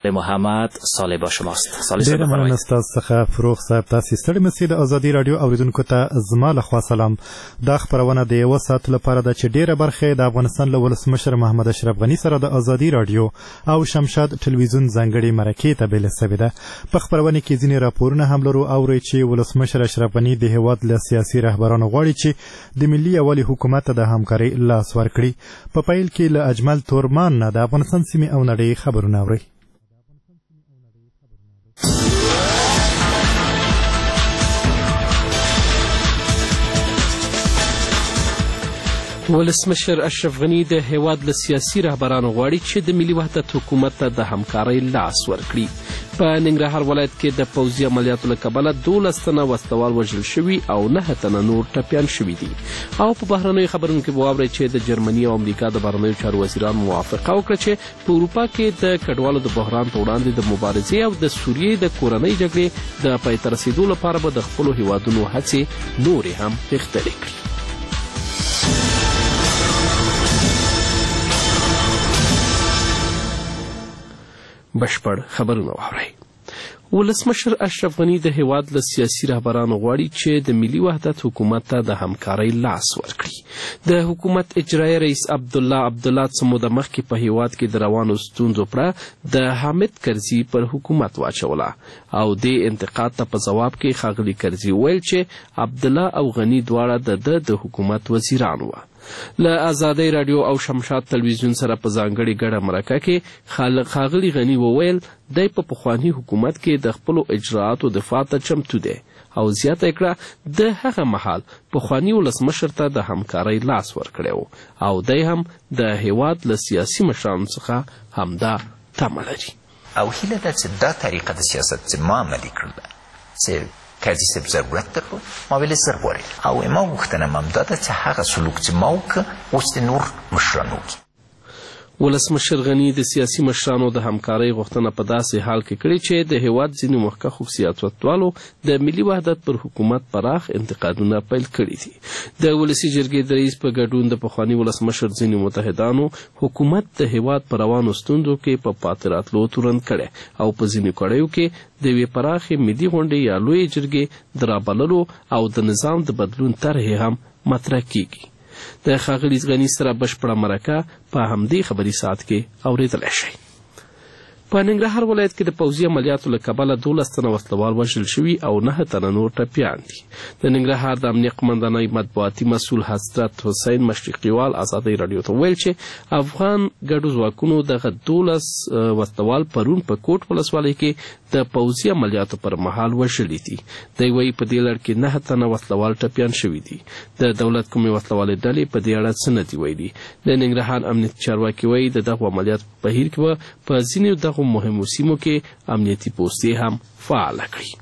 محمد صالح با شماست. ډیره مننه ستاسو څخه فروغ صاحب. تاسو ستړي مسئ د ازادي رادیو اوریدونکو ته زما له خوا سلام. دا خبرونه د یو ساعت لپاره د چې ډیره برخه د افغانستان له ولسمشر محمد اشرف غنی سره د ازادي رادیو او شمشاد ټلویزیون ځانګړي مرکې ته بیل شوې ده. په خبرونه کې ځینې راپورونه هم لرو اوري چې ولسمشر اشرف غنی د هیواد له سیاسي رهبرانو غواړي چې د ملي یووالي حکومت ته د همکارۍ لاس ورکړي. په پیل کې له اجمل تورمان نه د افغانستان سیمې او نړۍ خبرونه اوري. ولسمشر اشرف غنی د هیواد له سیاسي رهبرانو غواړي چې د ملي وحدت حکومت ته د همکارۍ لاس ورکړي. په ننګرهار ولایت کې د پوځي عملیاتو له کبله 12 تنه وسلوال وژل شوي او 9 تنه نور ټپیان شوي دي. او په بهرنیو خبرونو کې به واورئ چې د جرمني او امریکا د بهرنیو چارو وزیران موافقه وکړه چې په اروپا کې د کډوالو د بحران په وړاندې د مبارزې او د سوریې د کورنۍ جګړې د پای ته رسېدو لپاره به د خپلو هیوادونو هڅې نورې هم غښتلې کړي. بشپړ خبرونه واورئ. ولسمشر اشرف غنی د هیواد له سیاسي رهبرانو غواړي چې د ملي وحدت حکومت ته د همکارۍ لاس ورکړي. د حکومت اجرایي رئیس عبدالله څه موده مخکې په هیواد کې د روانو ستونزو پړه د حامد کرزي پر حکومت واچوله او د انتقاد ته په ځواب کې ښاغلي کرزي وویل چې عبدالله او غني دواړه د حکومت وزیران وو. له ازادۍ رادیو او شمشاد تلویزیون سره په ځانګړې ګډه مرکه کې ښاغلي غني وویل دی په پخواني حکومت کې د خپلو اجراءاتو دفاع ته چمتو دی او زیاته کړه د هغه مهال پخواني ولسمشر ته د همکارۍ لاس ورکړی و او دی هم د هیواد له سیاسي مشرانو څخه همدا تمه لري. او هیله ده چې دا طریقه د سیاست چې ما عملي کړله چې کرزي صاحب ضرورت درلود ما ویلې زر غواړي او ما غوښتنه هم دا ده چې هغه سلوک چې ما وکړه اوس د نور مشرانو وکړي. ولسمشر غنی د سیاسي مشرانو د همکارۍ غوښتنه په داسې حال کې کړې چې د هیواد ځینې مخکښو سیاستوالو د ملي وحدت پر حکومت پراخ انتقادونه پیل کړي دي. د ولسي جرګې د رئیس په ګډون د پخواني ولسمشر ځینې متحدانو حکومت د هیواد په روانو ستونزو کې په پاتې راتلو تورن کړی او په ځینې کړیو کې د یوې پراخې ملي غونډې یا لویې جرګې د رابللو او د نظام د بدلون طرحې هم مطرح کیږي. د ښاغلي غني سره بشپړه مرکه په همدې خبري ساعت کې اورېدلی شئ. په ننګرهار ولایت کې د پوځي عملیاتو له کبله 12 تنه وسلوال وژل شوي او 9 تنه نور ټپیان دي. د ننګرهار د امنیه قمندانۍ مطبوعاتي مسؤل حضرت حسین مشرقیوال ازادۍ رادیو ته ویل چې افغان ګډو ځواکونو دغه 12 وسلوال پرون په کوټ ولسوالۍ کې د پوځي عملیاتو پر مهال وژلي دي. دی وایي په دې لړ کې 9 تنه وسلوال ټپیان شوي دي. د دولت کومې وسلوالې ډلې په دې اړه څه نه دي ویلي. د ننګرهار امنیتي چارواکي وایي د دغو عملیاتو په بهیر کې به په ځینو دغو مهمو سیمو کې امنیتي پوستې هم فعاله کړي.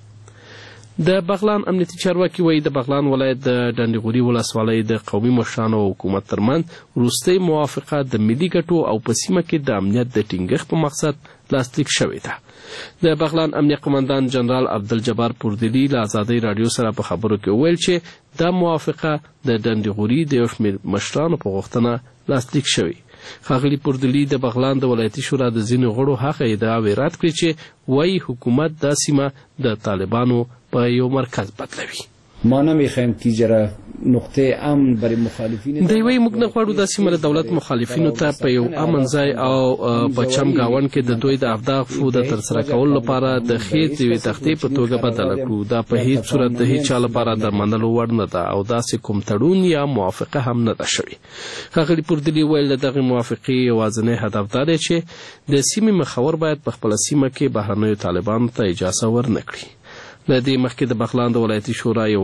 د بغلان امنیتي چارواکي وایي د بغلان ولایت د ډنډغوري ولسوالۍ د قومي مشرانو او حکومت ترمنځ وروستۍ موافقه د ملي ګټو او په سیمه کې د امنیت د ټینګښت په مقصد لاسلیک شوې ده. د بغلان امنیه قمندان جنرال عبدالجبار پوردلی له ازادۍ رادیو سره په خبرو کې وویل چې دا موافقه د ډنډغوري د یو شمېر مشرانو په غوښتنه لاسلیک شوې. ښاغلي پوردلی د بغلان د ولایتي شورا د ځینو غړو هغه ادعاوې رد کړې چې وایي حکومت دا سیمه د طالبانو په یو مرکز بدلوي. ما نمیخوایم که جره نقطه امن برای مخالفین دی وایي موږ نه غواړو دا سیمه د دولت مخالفینو ته په یو امن ځای او په چم گاون کې د دوی د اهدافو د ترسره کولو لپاره د خېټ یوې تختې په توګه بدله کړو. دا په هیڅ صورت د هیڅ چا لپاره د منلو وړ نه ده او داسې کوم تړون یا موافقه هم نه ده شوې. ښاغلي پوردلی ویل د دغې موافقې یوازینی هدف دا دی چې د سیمې مخور باید په خپله سیمه کې بهرنیو طالبانو ته اجازه ورنه کړي. له دې مخکې د بغلان د ولایتي شورا یو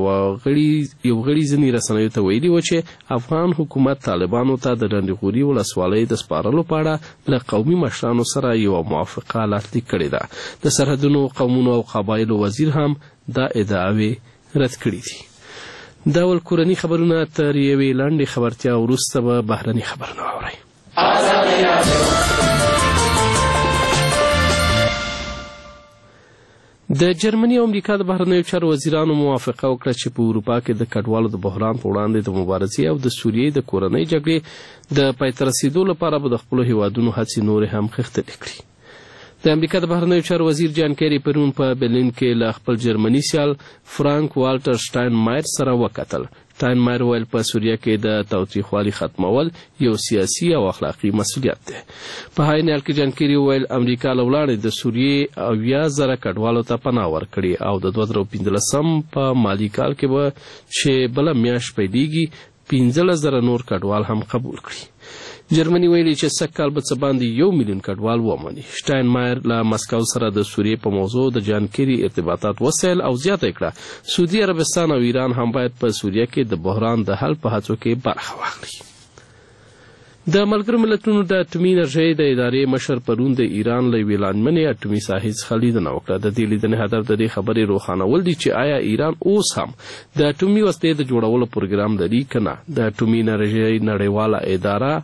غړي ځینې رسنیو ته ویلي و چې افغان حکومت طالبانو ته د ډنډغوري ولسوالۍ د سپارلو په اړه له قومي مشرانو سره یوه موافقه لاسلیک کړې ده. د سرحدونو قومونو او قبایلو وزیر هم دا ادعاوې رد کړي دي. دا ول کورني خبرونه تر یوې لنډې خبرتیا وروسته به بهرني خبرونه واورئ. د جرمني او امریکا د بهرنیو چارو وزیرانو موافقه وکړه چې په اروپا کې د کډوالو د بحران په وړاندې د مبارزې او د سوریې د کورنۍ جګړې د پای ته رسېدو لپاره به د خپلو هیوادونو هڅې نورې هم خښتلې کړي. د امریکا د بهرنیو چارو وزیر جان کیری پرون په برلین کې له خپل جرمني سیال فرانک والټر شټاینمایر سره وکتل. شټاینمایر ویل په سوریه کې د تاوتریخوالي ختمول یو سیاسي او اخلاقی مسؤلیت دی. په هاي حال کې جان کیری ویل امریکا له وړاندې د سوریې 80,000 کډوالو ته پناه ورکړي او د 2015 په مالی کال کې به چې بله میاشت پیلېږي 15,000 نور کډوال هم قبول کړي. جرمني ویلي چې سږ کال به څه باندې 1 میلیون کډوال ومني. شټاینمایر له مسکو سره د سوریې په موضوع د جان کیری ارتباطات وسایل او زیاته کړه سعودي عربستان او ایران هم باید په سوریه کې د بحران د حل په هڅو کې برخه واخلي. د ملګرو ملتونو د اټومي انرژۍ د ادارې مشر پرون د ایران له یوې لاندمنې اټومي ساحې څخه لیدنه وکړه. د دې لیدنې هدف د دې خبرې روښانول دي چې آیا ایران اوس هم د اټومي وسلې د جوړولو پروګرام لري که نه. د اټومي انرژۍ نړیواله اداره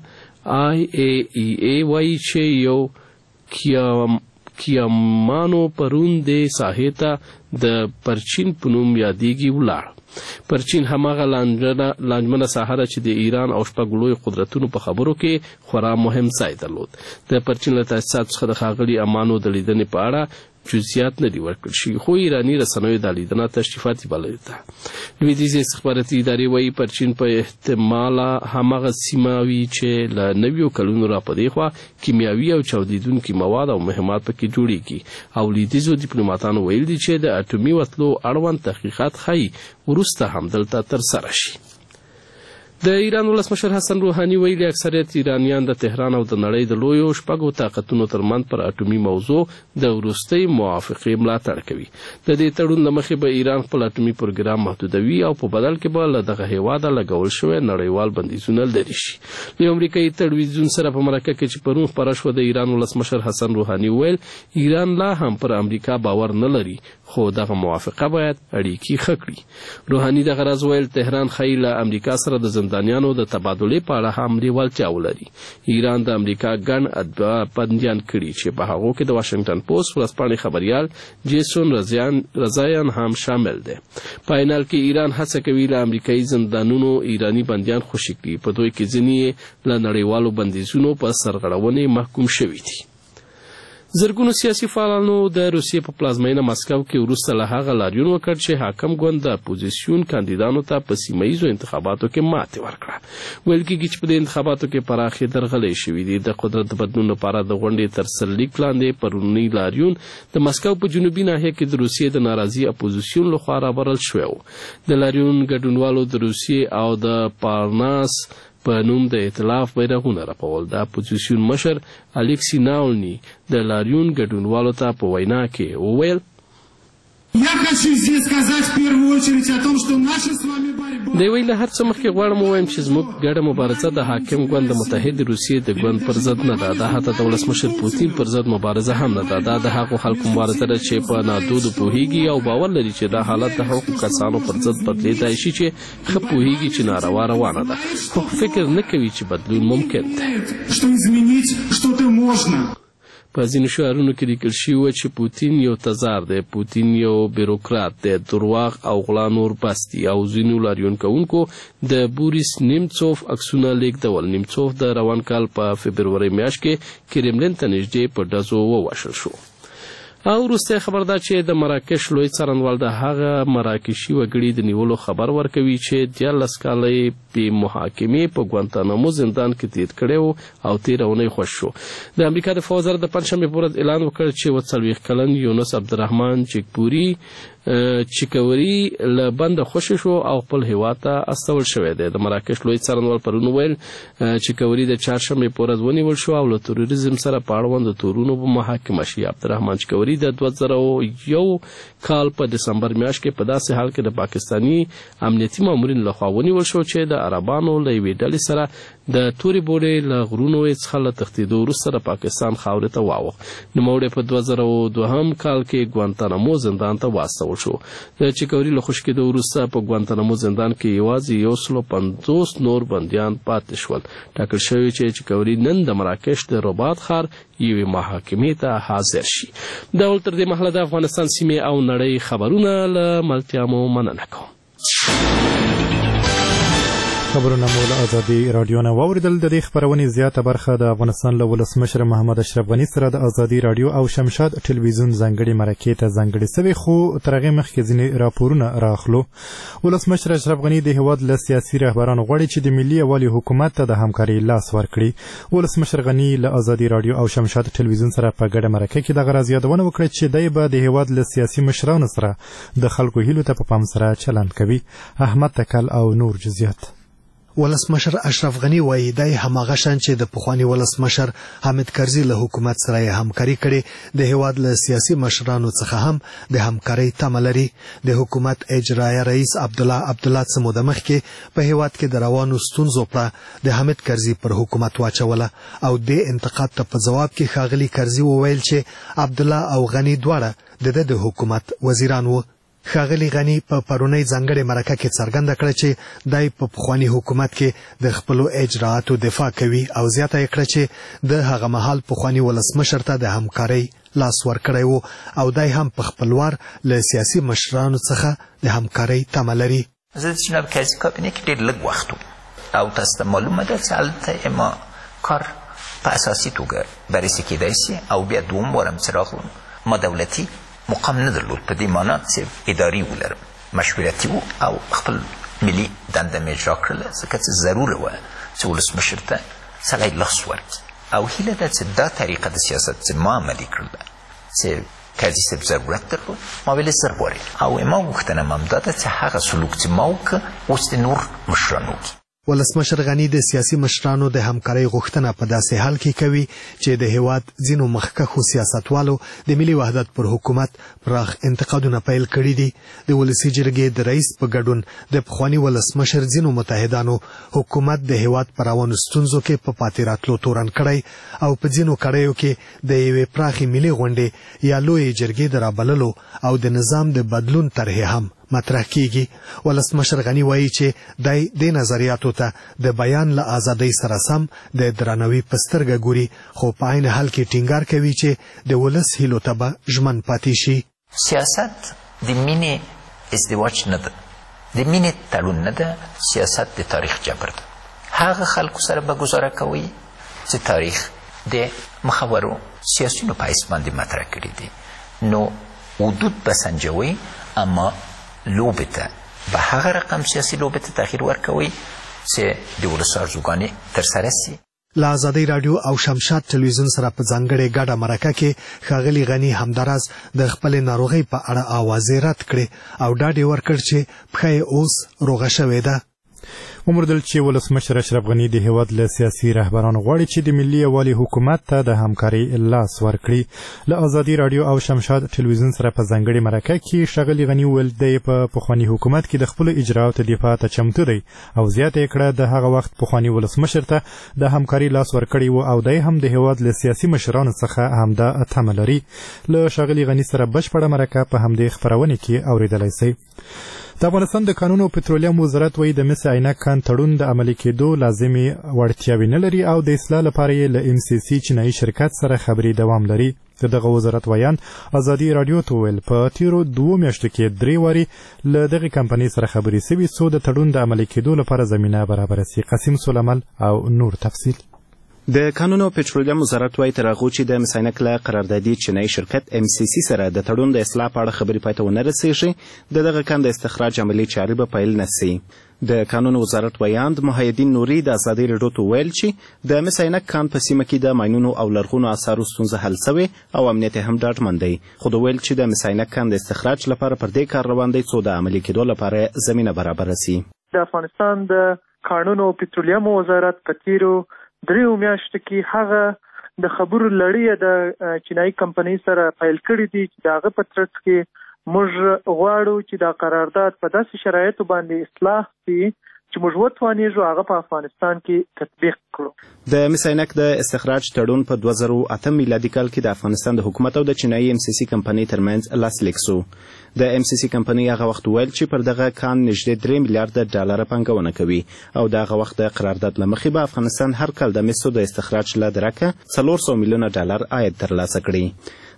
IAEA وایي چې یو کیامانو پرون د ساحې ته د پرچین په نوم یادېږي ولاړ. پرچین هماغه لانجمنه ساحه ده چې د ایران او شپږ لویو قدرتونو په خبرو کې خورا مهم ځای درلود. د پرچین له تاسیساتو څخه د ښاغلي امانو د لیدنې په اړه جزئیات نه دي ورکړل شوي، خو ایراني رسنیو دا لیدنه تشریفاتي بللې ده. لویدیځې استخباراتي ادارې وایي پرچین په احتماله هماغه سیمه وي چې له 90 کلونو را په دې خوا کیمیاوي او چاودیدونکي مواد او مهمات پکې جوړیږي او لویدیځو ډیپلوماتانو ویل دي چې د اټومي وسلو اړوند تحقیقات ښایي وروسته هم دلته ترسره شي. د ایران ولسمشر حسن روحاني ویلي اکثریت ایرانیان د تهران او د نړۍ د لویو شپږو طاقتونو ترمنځ پر اټومي موضوع د وروستۍ موافقې ملاتړ کوي. د دې تړون له مخې به ایران خپل اټومي پروګرام محدودوي او په بدل کې به له دغه هیواده لګول شوی نړیوال بندیزونه لرې شي. له امریکایي تلویزیون سره په مرکه کې چې پرون خپره شوه د ایران ولسمشر حسن روحاني ویل ایران لا هم پر امریکا باور نه لري خو دغه موافقه باید اړیکې ښه کړي. روحاني دغه راز ویل تهران ښایي له امریکا سره د زندانیانو د تبادلې په اړه هم لیوالتیا ولري. ایران د امریکا ګڼ ادعا بندیان کړي چې په هغو کې د واشنګټن پوسټ ورځپاڼې خبریال جیسون رضایان هم شامل دی. په عین حال کې ایران هڅه کوي له امریکایي زندانونو ایراني بندیان خوشي کړي. په دوی کې ځینې له نړیوالو بندیزونو په سرغړونې محکوم شوي دي. زرګونو سیاسي فعالانو د روسیې په پلازمینه مسکو کې وروسته له هغه لاریون وکړ چې حاکم ګوند د اپوزیسیون کاندیدانو ته په سیمه ییزو انتخاباتو کې ماتې ورکړه. ویل کېږي چې په دې انتخاباتو کې پراخې درغلۍ شوي دي. د قدرت د بدلون لپاره د غونډې تر سرلیک لاندې پرونی لاریون د مسکو په جنوبي ناحیه کې د روسیې د ناراضي اپوزیسیون لخوا رابرل شوی و. د لاریون ګډونوالو د روسیې او د پارناس په نوم د ائتلاف بیرغونه رپول. د اپوزیسیون مشر الیکسی ناولني د لاریون ګډونوالو ته په وینا کې وویل دی ویل هر څه مخکې غواړم ووایم چې زموږ ګډه مبارزه د حاکم ګوند د متحد روسیې د ګوند پر ضد نه ده. دا حتی د ولسمشر پوتین پر ضد مبارزه هم نه ده. دا د هغو خلکو مبارزه ده چې په نادودو پوهیږي او باور لري چې دا حالت د هغو کسانو پر ضد بدلیدای شي چې ښه پوهیږي چې ناروا روانه ده خو فکر نه کوي چې بدلون ممکن دی. په ځینو شعارونو کې لیکل شوي وو چې پوتین یو تزار دی، پوتین یو بیروکرات دی، درواغ او غلا نور بس دي. او ځینو لاریون کوونکو د بوریس نیمڅوف عکسونه لیږدول. نیمڅوف د روان کال په فبروري میاشت کې کرملین ته نږدې په ډزو ووژل شو. او وروسته خبر ده چې د مراکش لوی څارنوال د هغه مراکشي وګړي د نیولو خبر ورکوي چې 14 کاله په محاکمې په ګوانتانامو زندان کې تیر کړی او 13 اونۍ خوښ شو. د امریکا د فوج د پنځشنبې په ورځ اعلان وکړ چې 40 کلن یونس عبدالرحمن چیکوري له بنده خوشی شو او خپل هیواد ته استول شوی دی. د مراکش لوی څارنوال پرون ویل چیکوري د چهارشنبې په ورځ ونیول شو او له تروریزم سره په اړوند تورونو په محاکمه شي. عبدالرحمن چیکوري د 2001 کال په دسمبر میاشت کې په داسې حال کې د پاکستاني امنیتي مامورین لخوا ونیول شو چې د عربانو له یوې ډلې سره د تورې بوډۍ له غرونو څخه له تښتېدو وروسته د پاکستان خاورې ته واوښت. نوموړی په 2002 کال کې ګوانتانامو زندان ته واستول شو. د چیکوري له خوشي کېدو وروسته په ګوانتانامو زندان کې یوازې 150 نور بندیان پاتې شول. ټاکل شوی چې چیکوري نن د مراکش د رباط ښار یوې محاکمې ته حاضر شي. دا ول تر دې مهاله د افغانستان سیمې او نړۍ خبرونه له ملتیا مو مننه کوم. خبرونه مو له ازادي رادیو نه واوریدل. د دې خبرونې زیاته برخه د افغانستان له ولسمشر محمد اشرف غني سره د ازادي رادیو او شمشاد ټلویزیون ځانګړي مرکې ته ځانګړي سوي، خو تر هغې مخکې ځینې راپورونه راخلو. ولسمشر اشرف غني د هیواد له سیاسي رهبرانو غواړي چې د ملي یووالي حکومت ته د همکارۍ لاس ورکړي. ولسمشر غني له ازادي رادیو او شمشاد ټلویزیون سره په ګډه مرکه کې دغه راز یادونه وکړه چې دی به د هیواد له سیاسي مشرانو سره د خلکو هیلو ته په پام سره چلند کوي. احمد تکل او نور جزئیات. ولسمشر اشرف غني وایي دی هماغه شان چې د پخواني ولسمشر حامد کرزي له حکومت سره همکاري کړې، د هیواد له سیاسي مشرانو څخه هم د همکارۍ تمه لري. د حکومت اجرایه رئیس عبدالله څه موده مخکې په هیواد کې د روانو ستونزو په د حامد کرزي پر حکومت واچوله او د انتقاد ته په جواب کې ښاغلي کرزي وویل چې عبدالله او غني دواړه د حکومت وزیران وو. ښاغلي غني په پرونۍ ځانګړې مرکه کې څرګنده کړه چې دی په پخواني حکومت کې د خپلو اجرااتو دفاع کوي او زیاته یې کړه چې د هغه مهال پخواني ولسمشر ته د همکارۍ لاس ورکړی و او دی هم په خپل وار له سیاسي مشرانو څخه د همکارۍ تمه لري. زه د جناب کرزي کابینې کې ډېر لږ وخت او تاسو ته معلومه ده چې هلته ما کار په اساسي توګه بررسي کېدای شي او بیا دوم وارم چې راغلم ما دولتي مقام نه درلود، په دې معنا چې اداري ولرم، مشورتي و او خپل ملي دنده مې اجرا کړله، ځکه چې ضروره وه چې ولسمشر ته سړی لاس ورکړي او هیله ده چې دا طریقه د سیاست چې ما عملي کړله چې کرزي صاحب ضرورت درلود ما ویلې زر غواړي او ما غوښتنه م همدا ده چې هغه سلوک چې ما وکړه اوس د نور مشران وکړي. ولسمشر غني د سیاسي مشرانو د همکارۍ غوښتنه په داسې حال کې کوي چې د هیواد ځینو مخکښو سیاستوالو د ملي وحدت پر حکومت پراخ انتقادونه پیل کړي دي. د ولسي جرګې د رئیس په ګډون د پخواني ولسمشر ځینو متحدانو حکومت د هیواد پر روانو ستونزو کې په پاتې راتلو تورن کړی او په ځینو کړیو کې د یوې پراخې ملي غونډې یا لویې جرګې د رابللو او د نظام د بدلون طرحې هم مطرح کیږي. ولسمشر غني وایي چې دی د نظریاتو ته د بیان له ازادۍ سره سم د درناوي په سترګه ګوري، خو په عین حال کې ټینګار کوي چې د ولس هیلو ته به ژمن پاتې شي. سیاست د مینې ازدواج نه ده، د مینې تړون نه ده، سیاست د تاریخ جبر ده. هغه خلکو سره به ګزاره کوي چې تاریخ د مخورو سیاسیونو په حیث باندې مطرح کړي دي، نو حدود به سنجوي اما لوبې ته به هغه رقم سیاسي لوبې ته تغییر ورکوي چې د ولس ارزوګانې ترسره سي. له ازادۍ راډیو او شمشاد ټلویزیون سره په ځانګړې ګډه مرکه کې ښاغلي غني همداراز د خپلې ناروغۍ په اړه اوازې رد کړې او ډاډ یې ورکړ چې پښه یې اوس روغه شوې ده. وموندل چې ولسمشر اشرف غني د هیواد له سیاسي رهبرانو غواړي چې د ملي یووالي حکومت ته د همکارۍ لاس ورکړي. له ازادي راډیو او شمشاد ټلویزیون سره په ځانګړې مرکه کې ښاغلي غني وویل دی په پخواني حکومت کې د خپلو اجرااتو دفاع ته چمتو دی او زیاته یې کړه د هغه وخت پخواني ولسمشر ته د همکارۍ لاس ورکړی و او دی هم د هیواد له سیاسي مشرانو څخه همدا تمه لري. له ښاغلي غني سره بشپړه مرکه په همدې خپرونې کې اورېدلی شئ. د افغانستان د کانونو او پترولیم وزارت وایي د مس عینک کان تړون د عملي کېدو لازمي وړتیاوې نه لري او د اصلاح لپاره یې له MCC چینایي شرکت سره خبرې دوام لري. د دغه وزارت ویان ازادي راډیو ته ویل په تیرو 2 میاشتو کې 3 واري له دغه کمپنۍ سره خبرې سوي څو د تړون د عملي کېدو لپاره زمینه برابره سي. قاسم سلیمل او نور تفصیل. د کانونو او پټرولیم وزارت وايي تر هغو چې د مس عینک له قراردادي چینایي شرکت MCC سره د تړون د اصلاح په اړه خبرې پای ته ونه رسېږي دغه کان د استخراج عملي چارې به پیل نه سي. د کانونو وزارت ویاند محیدین نوري د ازادۍ راډیو ته ویل چې د مس عینک کان په سیمه کې د ماینونو او لرغونو اثارو ستونزه حل سوې او امنیت هم ډاډمن دی، خو د ویل چې د مس عینک کان د استخراج لپاره پر دې کار روان دی څو د عملي کېدو لپاره زمینه برابره سي. د افغانستان د کانونو او پټرولیم وزارت په تیرو 3 میاشتو کې هغه د خبرو لړۍ د چینایي کمپنۍ سره پیل کړې دي چې د هغه په ترڅ کې موږ غواړو چې دا قرارداد په داسې شرایطو باندې اصلاح شي چې موږ وتوانیږو هغه په افغانستان کې تطبیق کړو. د مس عینک د استخراج تړون په 2008 میلادي کال کې د افغانستان د حکومت او د چینایي MCC کمپنۍ ترمنځ لاسلیک شو. د MCC کمپنۍ هغه وخت ویل چې پر دغه کان نږدې 3 میلیارډ ډالر پانګونه کوي او دغه وخت د قرارداد له مخې به افغانستان هر کال د مسو د استخراج له درکه 400 میلیونه ډالر عاید ترلاسه کړي.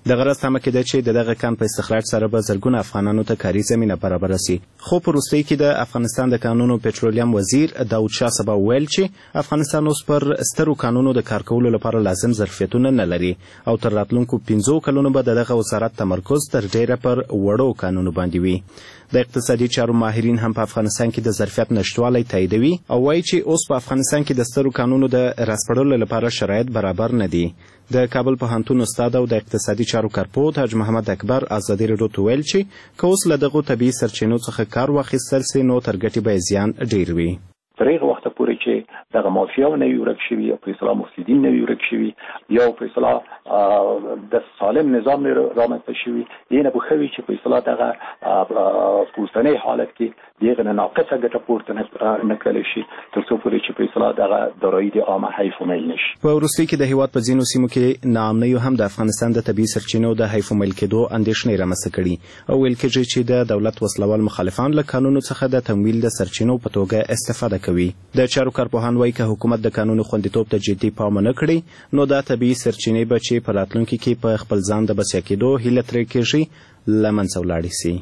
دغه راز تمه کېده چې دغه کان په استخراج سره به زرګونه افغانانو ته کاري زمینه برابره سي. خو په وروستۍ کې د افغانستان د کانونو پټرولیم وزیر داود شاه سبا ویل چې افغانستان اوس پر سترو کانونو د کار کولو لپاره لازم ظرفیتونه نه لري او تر راتلونکو 15 کلونو به دغه وزارت تمرکز تر ډیره پر وړو کانونو باندې وي. د اقتصادي چارو ماهرین هم په افغانستان کې د ظرفیت نشټوالی تاییدوي او وایي چې اوس په افغانستان کې د سترو کانونو د راسپړلو لپاره شرایط برابر نه دي. د کابل پوهنتون استاد او د اقتصادي چارو کارپوه حاج محمد اکبر ازادي راډیو ته ویل چې که اوس له دغو طبیعي سرچینو څخه کار واخیستل سي نو تر ګټې به زیان ډیر وي. تر هغه وخته پورې چې دغه مافیاو نه ورک شوي او په اصطلاح مفسدین نه ورک شوي یا په اصطلاح د سالم نظام رامنځته شوي دینه به خوي چې په اصطلاح دغه اوسنۍ حالت کې دغه ناقصه ګټه پورته نه کړل شي تر څو پورې چې په اصطلاح دغه دارایی د عامه حیف میل نشي. په وروستۍ کې د هیواد په ځینو سیمو کې ناامنیو هم د افغانستان د طبیعي سرچینو د حیف میل کېدو اندېښنې رامنځته کړي او ویل کېږي چې د دولت وسلوال مخالفان له قانونو څخه د تمویل د سرچینو په توګه استفاده کوي. د چارو کارپوهان وایي که حکومت د قانونو خوندیتوب ته جدي پام نه کړي نو دا طبیعي سرچینې به چې په راتلونکي کې په خپل ځان د بسیا کېدو هیله ترې کېږي له منځه ولاړې سي.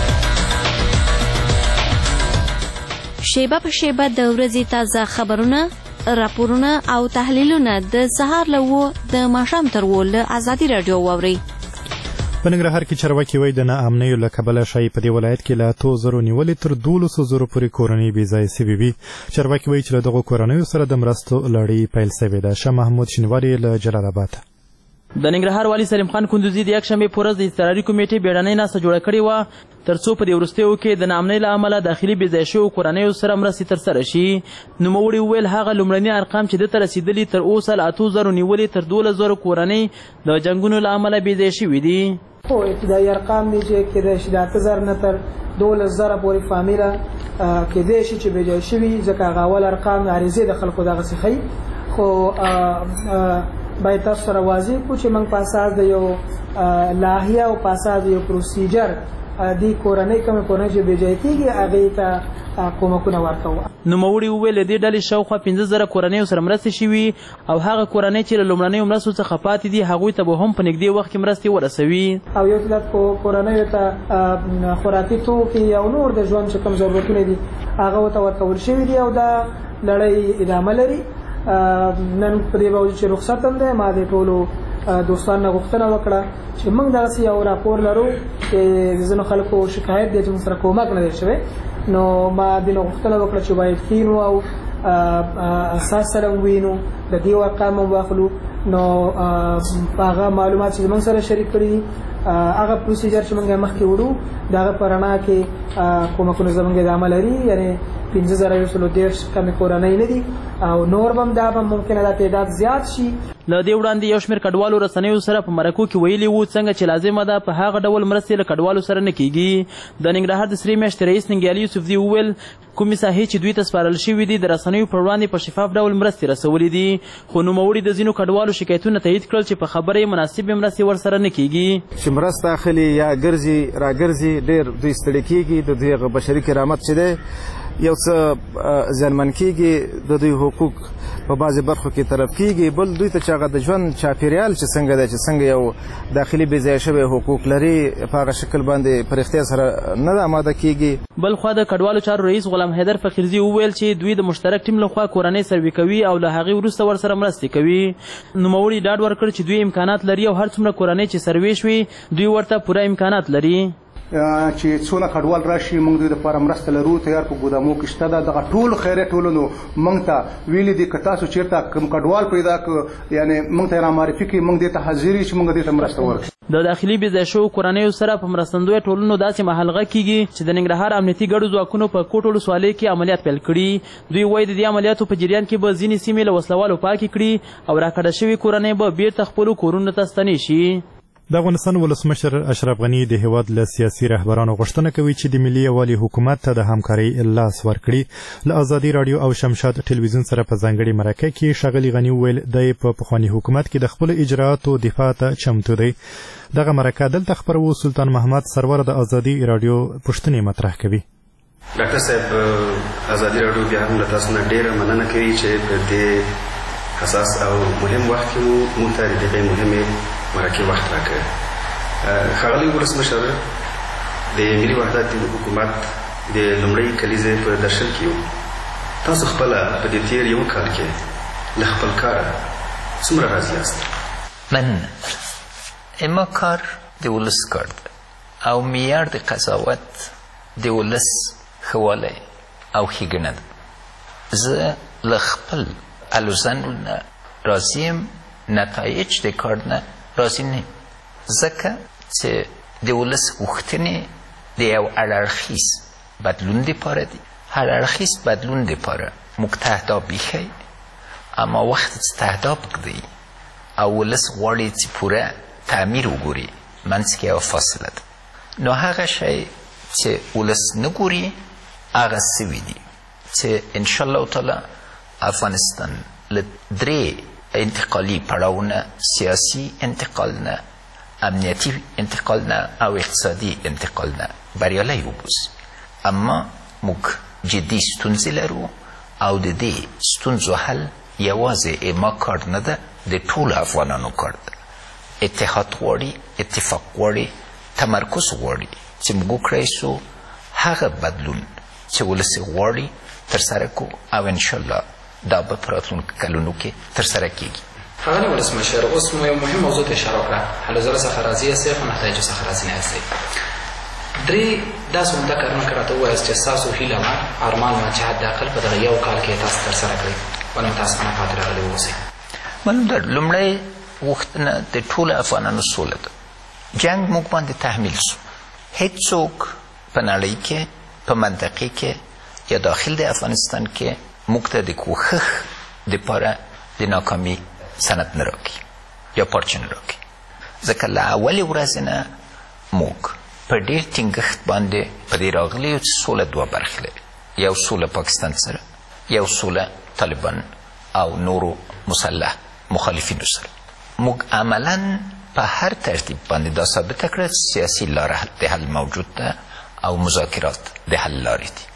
شیبه په شیبه د ورځې تازه خبرونه، راپورونه او تحلیلونه د سهار له 9 د ماښام تر 10 له ازادي راډیو واورئ. په ننګرهار کې چارواکي وایي د ناامنیو له کبله ښایي په دې ولایت کې له 8,000 نیولې تر 12,000 پورې کورنۍ بې ځایه سوي وي. چارواکي وایي چې له دغو کورنیو سره د مرستو لړۍ پیل سوې ده. شاه محمود شینواري له جلال آباد. د ننګرهار والي سلیم خان کندوزي د یکشنبې په ورځ د اضطراري کمیټې بیړنۍ ناسته جوړه کړې وه تر څو په دې وروستیو کې د ناامنۍ له امله داخلي بې ځایه شویو کورنیو سره مرستې ترسره شي. نوموړي وویل هغه لومړني ارقام چې دته رسېدلي تر اوسه له 8,000 نیولې تر 12,000 کورنۍ د جنګونو له امله بې ځایه شوي دي. خو ابتدایي ارقام دي چې کېدای شي د 8,000 نه تر 12,000 پورې فامیله کېدای شي چې بې ځایه شوي ځکه هغه اول ارقام عریضې د خلکو دغسې ښیي. خو باید تاسو سره واضح کړو چې موږ په اساس د یو لایحه او په اساس د یو پروسیجر د کورنۍ کومې کورنۍ چې بې ځایه کېږي هغې ته کومکونه ورکوو. نوموړي وویل د دې ډلې شاوخوا 15,000 کورنیو سره مرستې شوي او هغه کورنۍ چې له لومړنیو مرستو څخه پاتې دي هغوی ته به هم په نږدې وخت کې مرستې ورسوي. او یو څه کورنیو ته خوراکي توکي او نور د ژوند چې کوم ضرورتونه دي هغه ورته ورکول شوي دي او دا لړۍ ادامه لري. نن په دې باوجود چې رخصت هم دی ما د ټولو دوستانو غوښتنه وکړه چې موږ دغسې یو راپور لرو چې ځینو خلکو شکایت دی چې موږ سره کومک نه دی شوی نو ما دې نه غوښتنه وکړه چې باید کینو او اساس سره ووینو د دې ارقام هم واخلو نو هغه معلومات چې موږ سره شریک کړي هغه پروسیجر چې موږ مخکې وړو د هغه په رڼا کې کومکونه زموږ ادامه لري یعنی 15,000 کمې کورنۍ نه دي او نور به هم دا به ممکنه دا تعداد زیات شي. له دې وړاندې یو شمېر کډوالو رسنیو سره په مرکو کې ویلي وو څنګه چې لازمه ده په هغه ډول مرستې له کډوالو سره نه کېږي. د ننګرهار د سرې میاشتې رئیس ننګیالي یوسفزي وویل کومې ساحې چې دوی ته سپارل شوي دي د رسنیو پر وړاندې په شفاف ډول مرستې رسولې دي. خو نوموړي د ځینو کډوالو شکایتونه تایید کړل چې په خبره یې مناسبې مرستې ورسره نه کېږي. چې مرسته اخلي یا ګرځي راګرځي ډېر دوی ستړي کېږي د دوی هغه بشري کرامت چې دی یو څه زیانمن کېږي د دوی حقوق په بعضې برخو کې طرف کېږي بل دوی ته چې هغه د ژوند چاپېریال چې څنګه دی چې څنګه یو داخلي بې ځایه شوی حقوق لري په هغه شکل باندې په رښتیا سره نه ده اماده کېږي. بل خوا د کډوالو چارو رئیس غلام حیدر فقیرزي وویل چې دوی د مشترک ټیم لخوا کورنۍ سروي کوي او له هغې وروسته ورسره مرستې کوي. نوموړي ډاډ ورکړ چې دوی امکانات لري او هر څومره کورنۍ چې سروي شوي دوی ورته پوره امکانات لري. چې څونه کډوال راشي موږ دوی لپاره مرسته لرو تیار په ګودامو کې شته ده دغه ټول خیریه ټولنو موږ ته ویلي دي که تاسو چېرته کوم کډوال پیدا کړو یعنې موږ ته یې رامعرفي کړي موږ دې ته حاضر یو چې موږ دې ته مرسته ورکړو. د داخلي بې ځایه شویو کورنیو سره په مرستندویه ټولنو داسې مهالغه کېږي چې د ننګرهار امنیتي ګډو ځواکونو په کوټ ولسوالۍ کې عملیات پیل کړي. دوی وایي د دې عملیاتو په جریان کې به ځینې سیمې له وسلوالو پاکې کړي او راکډه شوي کورنۍ به بیرته خپلو کورونو ته ستنې شي. د افغانستان ولسمشر اشرف غني د هیواد له سیاسي رهبرانو غوښتنه کوي چې د ملي یووالي حکومت ته د همکارۍ لاس ورکړي. له ازادي راډیو او شمشاد ټلویزیون سره په ځانګړې مرکه کې ښاغلي غني وویل دی په پخواني حکومت کې د خپلو اجرااتو دفاع ته چمتو دی. دغه مرکه دلته خپروو سلطان محمد سرور د ازادي راډیو پوښتنې مطرح کوي. ډاکټر صاحب ازادي راډیو بیا هم له تاسو نه ډېره مننه کوي چې په دې حساس او مهم وخت کې موږ ته د دې مهمې مرکې وخت راکړی. ښاغلی ولسمشر د ملي وحدت د حکومت د لومړۍ کلیزې په درشل کې یو تاسو خپله په دې تېر یو کال کې له خپل کاره څومره راضي یاست؟ من اما کار د ولس کار ده او معیار د قضاوت د ولس ښهوالی او ښېګڼه ده. زه له خپل الوزنو نه راضي یم، نتایج د کار نه راضي نه یم، ځکه چې د ولس غوښتنې د یو هراړخیز بدلون دپاره دي. هراړخیز بدلون دپاره موږ تهداب ایښی، اما وخت چې تهداب ږدئ او ولس غواړي چې پوره تعمیر وګوري، منځ کې یوه فاصله ده. نو هغه شی چې ولس نه ګوري هغه سوي دي چې انشاءالله تعالی افغانستان له درې انتقالي پړاوونه، سیاسي انتقال نه، امنیتي انتقال نه او اقتصادي انتقال نه بریالی وبوسي. اما موږ جدي ستونزې لرو او د دې ستونزو حل یوازې اما کار نه ده، د ټولو افغانانو کار ده. اتحاد غواړي، اتفاق غواړي، تمرکز غواړي چې موږ وکړی سو هغه بدلون چې ولس غواړي ترسره کو او انشاءالله دا به په راتلونکو کلونو کې ترسره کیږي. ښاغلی ولسمشر، اوس مو یو مهم موضوع ته اشاره وکړه، هلو ځله څخه راضي یاستئ خو نتایجو څخه راضي نه یاستئ. درې داسې عمده کارونه که راته ووایاست چې ستاسو هیله وه، ارمان وه چې حداقل په دغه یو کال کې تاسو ترسره کړئ ولې متاسفانه پاتې راغلي واوسئ. لومړی غوښتنه د ټولو افغانانو سوله ده. جنگ موږ باندې تحمیل سو، هیڅوک په نړۍ کې، په منطقې کې یا داخل د افغانستان کې موږ ته د کوښښ دپاره د ناکامي سند نه راکړي یا پارچه نه راکړي، ځکه له اولې ورځې نه موږ په ډېر ټینګښت باندې په دې راغلي یو چې سوله دوه برخې لري، یو سوله پاکستان سره، یو سوله طالبان او نورو مسلح مخالفینو سره. موږ عملاً په هر ترتیب باندې دا ثابته کړه چې سیاسي لاره د حل موجود ده او مذاکرات د حل لارې دي،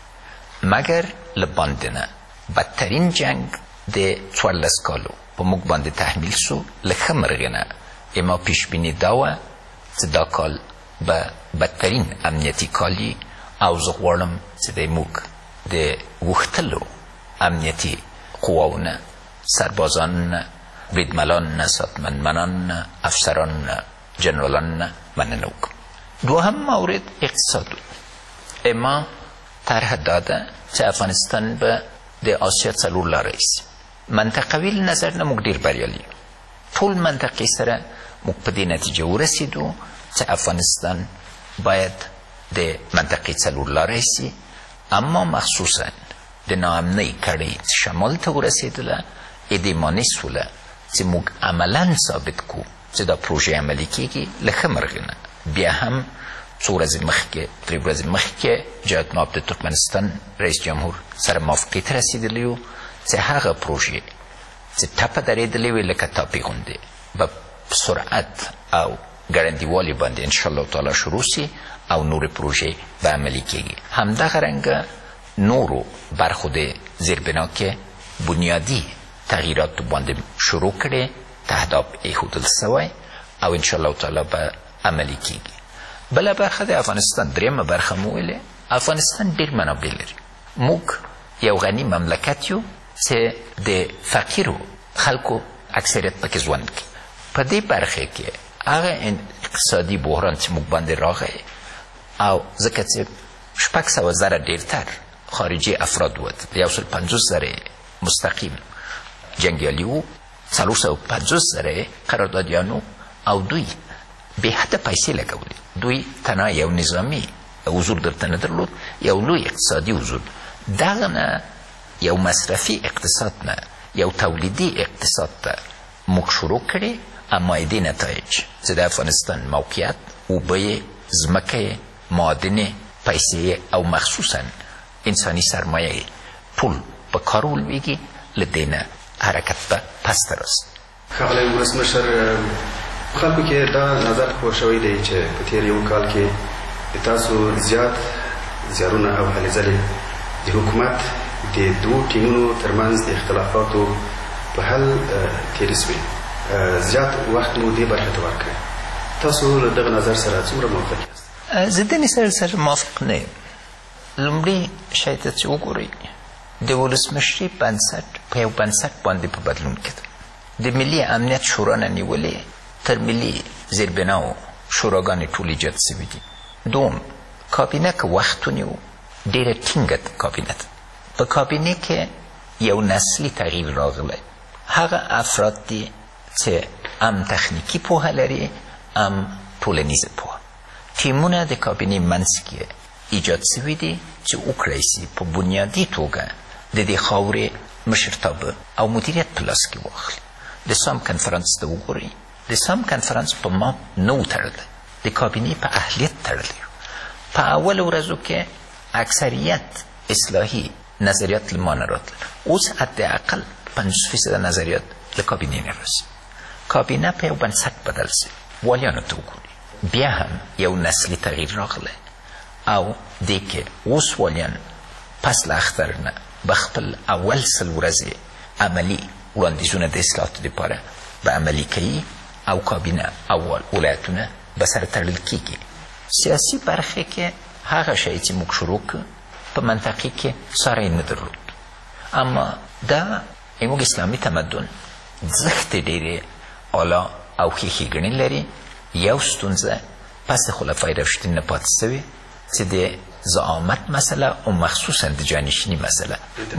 مګر له باندې نه بدترین جنگ د 14 کالو په موږ باندې تحمیل سو. له ښه مرغې نه اما پیشبیني دا وه چې دا کال به بدترین امنیتي کال وي او زه غواړم چې د موږ د غوښتلو امنیتي قواو نه، سربازان نه، بریدملان نه، ساتمندمنان نه، افسران نه، جنرالان نه مننه وکړم. دوهم مورد اقتصاد و. اما طرح دا ده چې افغانستان به د آسیا څلور لارې سي. منطقوي له نظر نه موږ ډېر بریالي یو. ټول منطقې سره موږ په دې نتیجه ورسېدو چې افغانستان باید د منطقې څلور لارې سي، اما مخصوصا د ناامنۍ کړۍ چې شمال ته ورسېدله ادیمانې سوله چې موږ عملاً ثابت کو چې دا پروژه عملي کېږي. له ښه مرغې نه بیا هم څو ورځې مخکې، درې ورځې مخکې جهاد مآب د ترکمنستان رئیس جمهور سره موافقې ته رسېدلی و چې هغه پروژې چې ټپه درېدلې وې لکه تاپې غوندې به په سرعت او ګړندیوالي باندې انشاءالله تعالی شروع سي او نورې پروژې به عملي کېږي. همدغه رنګه نورو برخو د زیربنا کې بنیادي تغییراتو باندې شروع کړي، تهداب ایښودل سوی او انشاءالله تعالی به عملي کېږي. بله برخه د افغانستان درېیمه برخه مو ویلې، افغانستان ډېر منابع لري. موږ یو غني مملکت یو چې د فقیرو خلکو اکثریت پکې ژوند کوي. په دې برخه کې هغه اقتصادي بحران چې موږ باندې راغی او ځکه چې 600,000 ډېرتر خارجي افراد وو، 150,000 مستقیم جنګیالي وو، 450,000 قراردادیانو او دوی بې حده پیسې لګولې. دوی تنها یو نظامي حضور درته نه درلود، یو لوی اقتصادي حضور. دغه نه یو مصرفي اقتصاد نه یو تولیدي اقتصاد ته موږ شروع کړي، اما دې نتایج چې د افغانستان موقعیت، اوبه یې، ځمکه یې، معادن یې، پیسې او مخصوصا انساني سرمایه یې ټول په کار ولویږي، له دې نه حرکت به پس ته راسي. ښاغلی ولسمشر، خلکو کې دا نظر خپور شوی دی چې په تېر یو کال کې د تاسو زیات زیارونه او هلې ځلې د حکومت د دوو ټیمونو ترمنځ د اختلافاتو په حل تېرې سوې. زیات وخت مو دې برخې ته ورکړی. تاسو له دغه نظر سره څومره موافق یاست؟ زه د دې سره موافق نه یم. لومړی شی ته چې وګورئ د ولسمشري بنسټ په یو بنسټ باندې په بدلون کې ده. د ملي امنیت شورا نه نیولې تر ملي زیربناو شوراګانې ټول ایجاد سوي دي. دوم کابینه که وخت ونیو ډېره ټینګه کابینه ده. په کابینه کې یو نسلي تغییر راغلی. هغه افراد دي چې هم تخنیکي پوهه لري هم ټولنیزه پوهه. ټیمونه د کابینې منځ کې ایجاد سوي دي چې وکړی سي په بنیادي توګه د دې خاورې مشرتابه او مدیریت په لاس کې واخلي. د سام کنفرانس ته وګورئ. د سام کنفرانس په ما نه و تړلی، د کابینې په اهلیت تړلی. په اول ورځو کې اکثریت اصلاحي نظریات له ما نه راتلل. اوس حداقل 50% نظریات له کابینې نه راځي. کابینه په یو بنسټ بدل سي. والیانو ته وګورئ، بیا هم یو نسلي تغییر راغلی او دې کې اوس والیان پس له اختر نه به خپل اول سل ورځې عملي وړاندیزونه د اصلاحاتو دپاره به عملي کوي او کابینه او ولایتونه به سره تړل کېږي. سیاسي برخې کې هغه شی چې موږ شروع کړو په منطقې کې ساری نه درلود. اما دا زموږ اسلامي تمدن زښتې ډېرې اعلی او ښې ښېګڼې لري. یو ستونزه پس خلفای راشدین نه پاتې سوې چې د زعامت مسله او مخصوصا د جانشیني مسله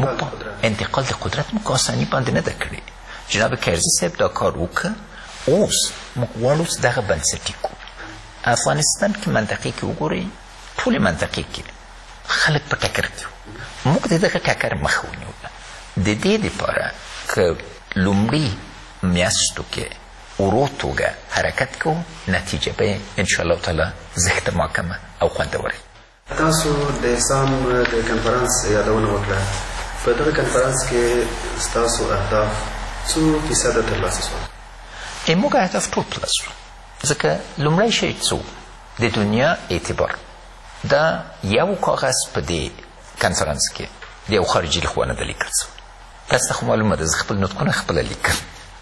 انتقال د قدرت موږ آساني باندې نه ده کړې. جناب کرزي صاحب دا کار وکړه. اوس موږ غواړو چې دغه بنسټ کړو. افغانستان کې منطقې کې وګورئ، ټولې منطقې کې خلک په ټکر کې وو. موږ د دغه ټکر مخه ونیوله. د دې دپاره که لومړي میاشتو کې ورو توګه حرکت کوو، نتیجه به انشاءالله تعالی زښته محکمه او خوندوره. تاسو د سام د کنفرانس یادونه وکړه. په دغه کنفرانس کې ستاسو اهداف څو فیصده ترلاسه شول؟ موږ اهداف ټول ترلاسه شول. ځکه لومړی شی څه د دنیا اعتبار. دا یو کاغذ په دې کنفرانس کې د یو خارجي لخوا نه ده لیکل شوی. تاسو ته خو معلومه ده زه خپل نطقونه خپله لیکم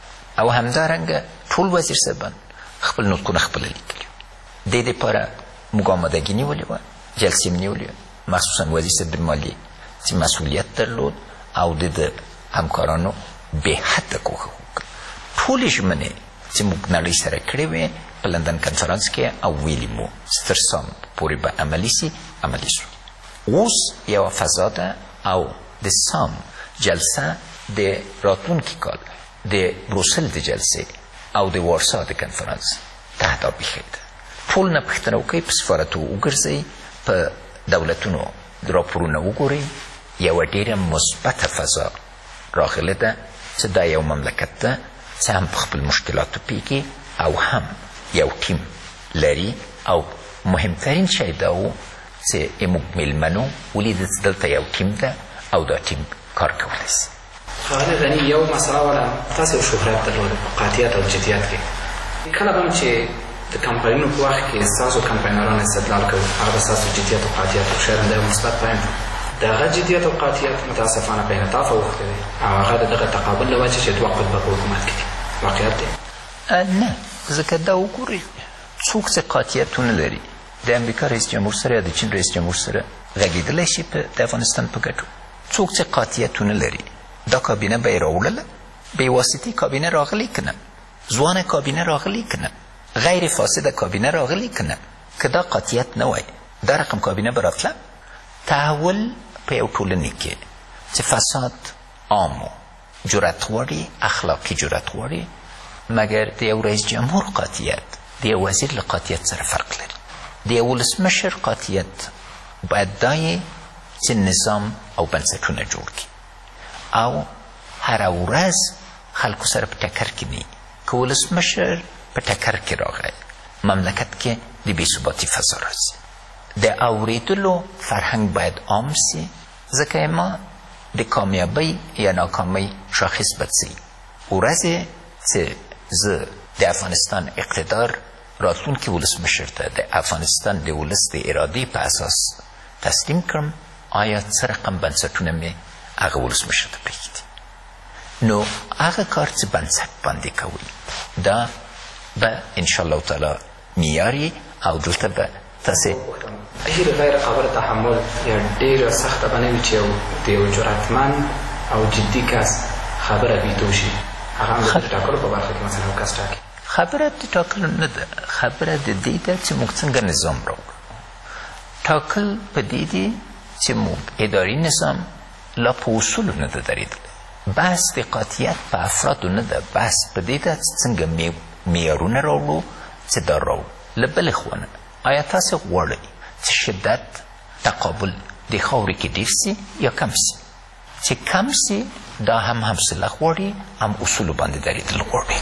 او همدارنګه ټول وزیر صاحبان خپل نطقونه خپله لیکلي. دې دپاره موږ آمادګي نیولې وه، جلسې مې نیولې وه، مخصوصا وزیر صاحب د مالیې چې مسؤلیت درلود او د همکارانو بې حده کوښښ وکړ. ټولې ژمنې چې موږ نړۍ سره کړې وې په لندن کنفرانس کې او ویلي مو ستر سام پورې به عملي سي، عملي شو. اوس یوه فضا ده او د سام جلسه د راتلونکي کال د بروسل د جلسې او د وارسا د کنفرانس تهداب ایښی ده. ټول نه پوښتنه وکړئ، په سفارتو وګرځئ، په دولتونو راپورونه وګورئ. یوه ډېره مثبته فضا راغلې ده چې دا یو مملکت ده چې هم په خپل مشکلاتو پوهېږي او هم یو ټیم لري. او مهمترین شی دا و چې موږ میلمنو ولیدل چې دلته یو ټیم ده او دا ټیم کار کولی شي. ښاغلی غني، یو مسله ولا تاسو یو شهرت درلود په قاطعیت او جدیت کې. کله به چې د کمپاینونو په وخت کې ستاسو کمپاینران استدلال کوي، هغه به ستاسو جدیت او قاطعیت او شاید همدا یو مثبت بیان دی. دغه جدیت او قاطعیت متاسفانه په انعطاف اوښتی دی او هغه د دغه تقابل له وجې چې دوه قطبه په حکومت کې دي. واقعیت دی؟ نه، ځکه دا وګورئ څوک چې قاطعیتونه لري د امریکا رئیس جمهور سره یا د چین رئیس جمهور سره غږېدلی شي د افغانستان په ګټو. څوک چې قاطعیتونه لري دا کابینه به یې راوړله، بې واسطې کابینه راغلی که نه، ځوانه کابینه راغلی که نه، غیر فاسده کابینه راغلی که نه. که دا قاطعیت نه وای دا رقم کابینه به راتله. تحول په یو ټولنې کې چې فساد عام و، جرأت غواړي، اخلاقي جرأت غواړي، مګر د یو رئیس جمهور قاطعیت د یو وزیر له قاطعیت سره فرق لري. د یو ولسمشر قاطعیت باید دا یې چې نظام او بنسټونه جوړ کړي او هره ورځ خلکو سره په ټکر کې نه وي. که ولسمشر په ټکر کې راغی مملکت کې د بېثباتي فضا راځي. د اورېدلو فرهنګ باید عام سي، ځکه ما د کامیابۍ یا ناکامۍ شاخص بد سي. ورځې چې زه د افغانستان اقتدار راتلونکي ولسمشر ته د افغانستان د ولس د ارادې په اساس تسلیم کړم، آیا څه رقم بنسټونه مې هغه ولسمشر ته پرېږدي. نو هغه کار چې بنسټ باندې کوي دا به انشاءالله تعالی معیاري او دلته به تاسې هیله غیر قابل تحمل یا ډېره سخته به نه وي چې د یو جرأتمند او جدي کس خبره بیتو شي هغه هم د ټاکلو په برخه کې مثلا کس ټاکي خبره د ټاکلو نه ده خبره د دې ده چې موږ څنګه نظام راوړو ټاکل په دې دي چې موږ اداري نظام لا په اصولو نه ده درېدلی بحث د قاطعیت په افرادو نه ده بحث په دې ده چې څنګه معیارونه راوړو چې دا راوړو له بلې خوا نه آیا تاسې غواړئ چې شدت تقابل د خاورې کې ډېر سي یا کم سي چې کم سي دا هم حوصله غواړي هم اصولو باندې درېدل غواړي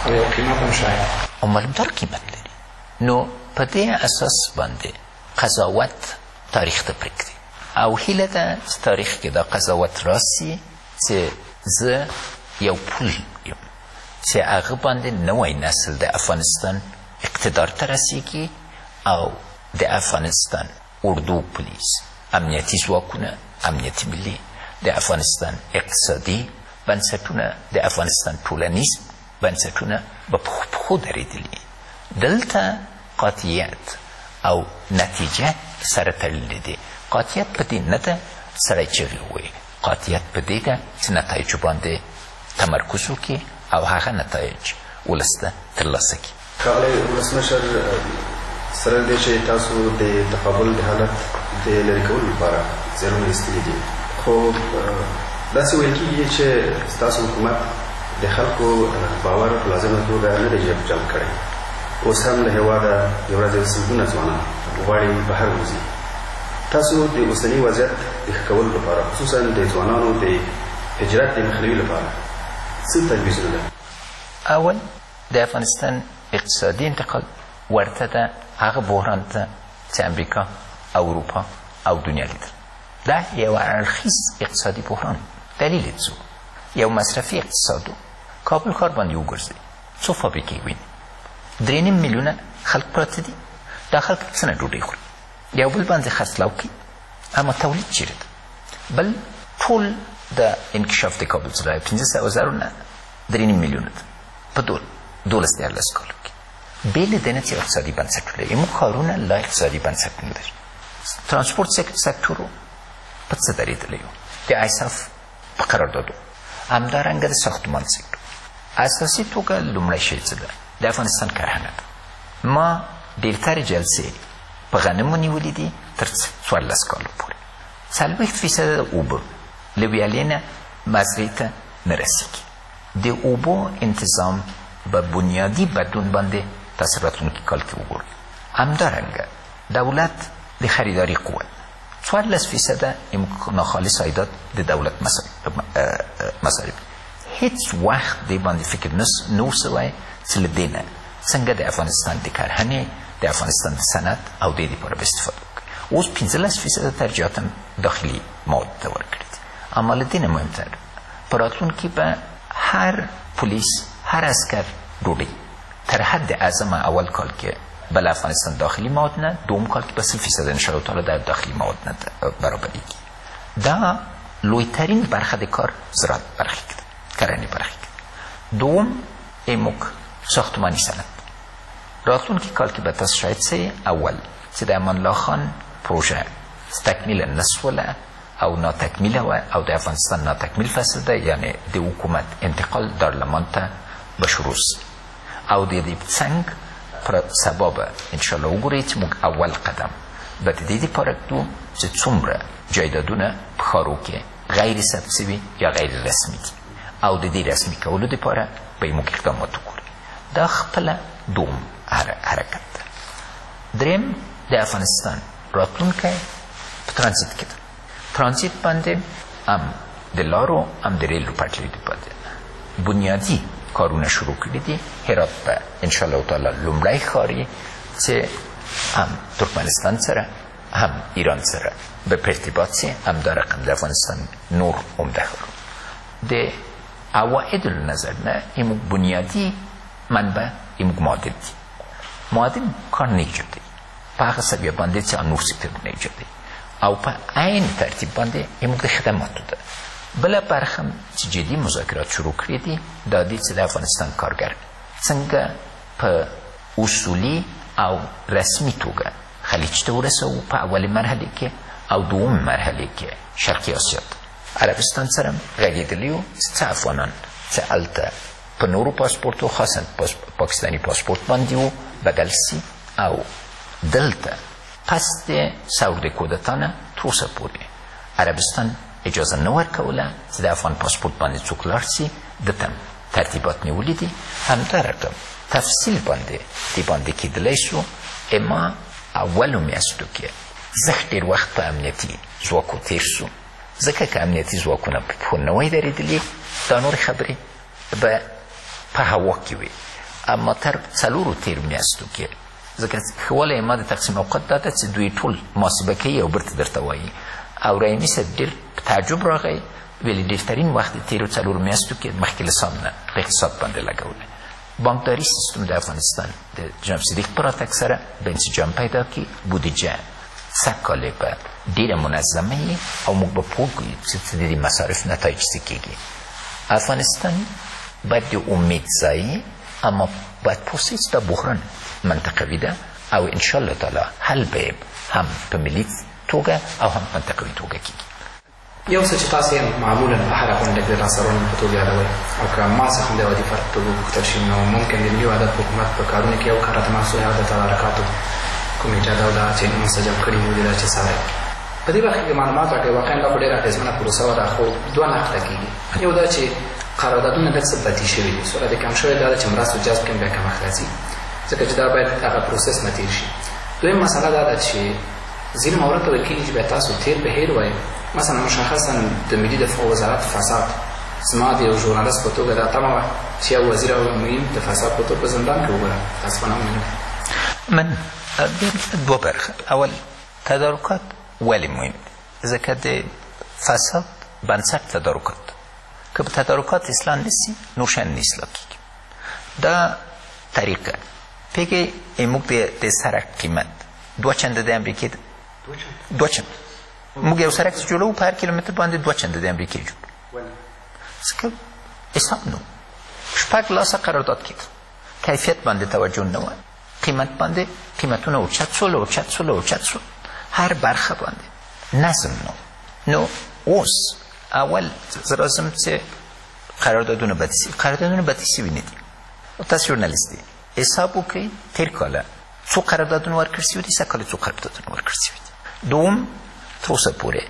او معلومدار قیمت لري نو په دې اساس باندې قضاوت تاریخ ته پرېږدي او هیله ده چې تاریخ کې دا قضاوت راسي چې زه یو پول یم چې هغه باندې نوی نسل د افغانستان اقتدار ته رسیږي او د افغانستان اردو پولیس امنیتي ځواکونه امنیتي ملي د افغانستان اقتصادي بنسټونه د افغانستان ټولنیز بنسټونه به په پښو درېدلي دلته قاطعیت او نتیجه سره تړلې دي قاطعیت په دې نه ده سړی چغې ووایي قاطعیت په دې ده چې نتایجو باندې تمرکز وکړي او هغه نتایج ولس ته ترلاسه کړي ښاغلی ولسمشر سره دې چې تاسو د تقابل د حالت د لرې کولو لپاره زیرونه ایستلي دي خو داسې ویل کېږي چې ستاسو حکومت د خلکو باور په لازمه توګه نه دی جلب کړی اوس هم له هېواده یو ورځ سلګونه ځوانان غواړي بهر وځي تاسو د اوسني وضعیت د ښه کولو لپاره خصوصا د ځوانانو د هجرت د مخنیوي لپاره څه تجویزونه لرئ اول د افغانستان اقتصادي انتقال ورته ده هغه بحران ته چې امریکا او اروپا او دنیا لیدل دا یو اړخیز اقتصادي بحران دلیل یې څه یو مصرفي اقتصاد کابل ښار باندې وګرځئ څو فابریکې وینئ 3.5 میلیونه خلک پراته دي دا خلک څنګه ډوډۍ خوري یو بل باندې خرڅلاو کوي اما تولید چیرې ده بل ټول د انکشاف د کابل څخه 15,000 نه 3.5 میلیونه ده په 12 کالو کې بېل د نه چې اقتصادي بنسټ لري موږ ښارونه لا اقتصادي بنسټ نه لري ترانسپورټ سکتور په څه درېدلی و د ایساف په قراردادو همدارنګه د ساختمان سکتور اساسي توګه لومړی شی څه ده د افغانستان کرهڼه ده ما ډېرترې جلسې په غنمو نیولې دي تر 14 کالو پورې 40% د اوبه له ویالې نه مزرعې ته نه رسېږي د اوبو انتظام به بنیادي بدلون باندې تاسو راتلونکي کال کې وګورئ همدارنګه دولت د خریداري قوت 14% ناخالص عایدات د دولت مصارف هیڅ وخت دې باندې فکر نه سوی چې له دې نه څنګه د افغانستان د کرهڼې د افغانستان د صنعت او د دې لپاره به استفاده وکړي اوس 15% ترجیحات داخلي مواد ته ورکړي دي اما له دې نه مهمتر په راتلونکي به هر پولیس هر عسکر ډوډۍ تر حد اعظم اول کال کې بل افغانستان داخلي مواد نه دوم کال کې به 0% انشاءالله تعالی در داخلي مواد نه برابریږي دا لویترین برخه د کار زراعت برخه کې کرنې برخه کې دوم ایموک ساختمانی صنعت راتلونکي کال کې به تاسو شاید سئ اول چې د امان الله خان پروژه تکمیل نسوله او ناتکمیله و او د افغانستان ناتکمیل فصل ده یعنی د حکومت انتقال دارلمان ته به شروع او د دې څنګ پر سبب انشاءالله وګورئ چې موږ اول قدم به د دې لپاره کړو چې څومره جایدادونه په ښارو کې غیر ثبت شوي یا غیر رسمي دي او د دې رسمي کولو لپاره به موږ اقدامات وکړو دا خپله دوم حرکت ده دریم د افغانستان راتلونکی په ترانزیت کې ده ترانزیت باندې هم د لارو هم د ریلو پټلۍ باندې بنیادي کارونه شروع کړي دي هرات به انشاءالله تعالی لومړی ښار چې هم ترکمنستان سره هم ایران سره به په ارتباط سي هم دا رقم د افغانستان نور عمده ښارونه د عوایدو له نظر نه زموږ بنیادي منبع زموږ معادن دي معادن کار نه ایجادوي په هغه سویه باندې چې نور سکتورونه ایجادوي او په عین ترتیب باندې زموږ د خدماتو ده بله برخه چې جدي مذاکرات شروع کړي دي دا دي چې د افغانستان کارګر څنګه په اصولي او رسمي توګه خلیج ته ورسوو په اولې مرحلې کې او دوم مرحلې کې شرقي اسیا عربستان سره غږېدلي وو چې څه افغانان چې هلته په نورو پاسپورتو خاصا پاکستاني پاسپورت باندې وو بدل سي او دلته پس د ثور د کودتا نه تر اوسه پورې عربستان اجازه نه ورکوله چې د افغان پاسپورت باندې څوک لاړ سي دته هم ترتیبات نیولي دي همدارقم تفصیل باندې دې باندې کېدلی شو اما اولو میاشتو کې زښت ډېر وخت په امنیتي ځواکو تېر سو ځکه که امنیتي ځواکونه په پښو نه وای درېدلي دا نورې خبرې به په هوا کې وي اما تر څلورو تېرو میاشتو کې ځکه ښه والی ما د تقسیم اوقات دا ده چې دوی ټول محاسبه کوي او بیرته درته وایي او رحیمي صاحب ډېر په تعجب راغی ویلي ډېرترین وخت د تېرو څلورو میاشتو کې مخکې له سام نه په اقتصاد باندې لګولی بانکداري سیستم د افغانستان د جناب صدیق په راتګ سره به انسجام پیدا کړي بودیجه سږ کال یې به ډېره منظمه وي او موږ به پوه کړو چې د دې مصارف نتایج څه کېږي افغانستان باید د امید ځای اما باید پوه سي چې دا بحران منطقوي ده او انشاءالله تعالی حل به هم په ملي توګه او هم منطقوي توګه کېږي یو څه چې تاسو یې معمولا په هره غونډه کې د راسرونو په توګه یادوئ او که ما څخه د عادي فرد په توګه وپوښتل شي نو ممکن د ملي وحدت حکومت په کارونو کې یو کار تماسو یا د تدارکاتو کمیټه دا ده چې منسجم کړي وو دا چې سره په دې وخت کې معلومات راکوي واقعا دا ډېره اغېزمنه پروسه وه دا خو دوه نقطه کېږي یو دا چې قراردادونه لږ څه بدي شوي دي سرعت کم شوی دا ده چې مرستو جذب کې بیا کمښت راځي ځکه چې دا باید هغه پروسس نه تېر شي دویم مسله دا ده چې ځینې مورد ته ویل کېږي چې باید تاسو تېر بهیر وایي مثلا مشخصا د ملي دفاع وزارت فساد زما د یو ژورنالست په توګه دا تمه وه چې یو وزیر او معین د فساد په توګه په زندان کې وګورم تاسو به نه من دوه برخه اول تدارکات ولې مهم ځکه د فساد بنسټ تدارکات که په تدارکات اصلاح نشي نور شیان نه اصلاح کېږي دا طریقه پێگەی موږ د سرک قیمت دوه چنده د امریکې دوه چنده موږ یو سرک چې جوړوو په هر کیلومتر باندې دوه چنده د امریکې جوړ ځکه حساب نه شپږ لاسه قرارداد کېده کیفیت باندې توجه نه وه قیمت باندې قیمتونه اوچت شول هر برخه باندې نظم نو اوس اول زه راځم چې قراردادونه بدې سوي نه دي تاسو ژورنالیست دي حساب وکړئ تېر کاله څو قراردادونه ورکړل سوي دي سږ کال څو قراردادونه ورکړل سوي دي دوم تر اوسه پورې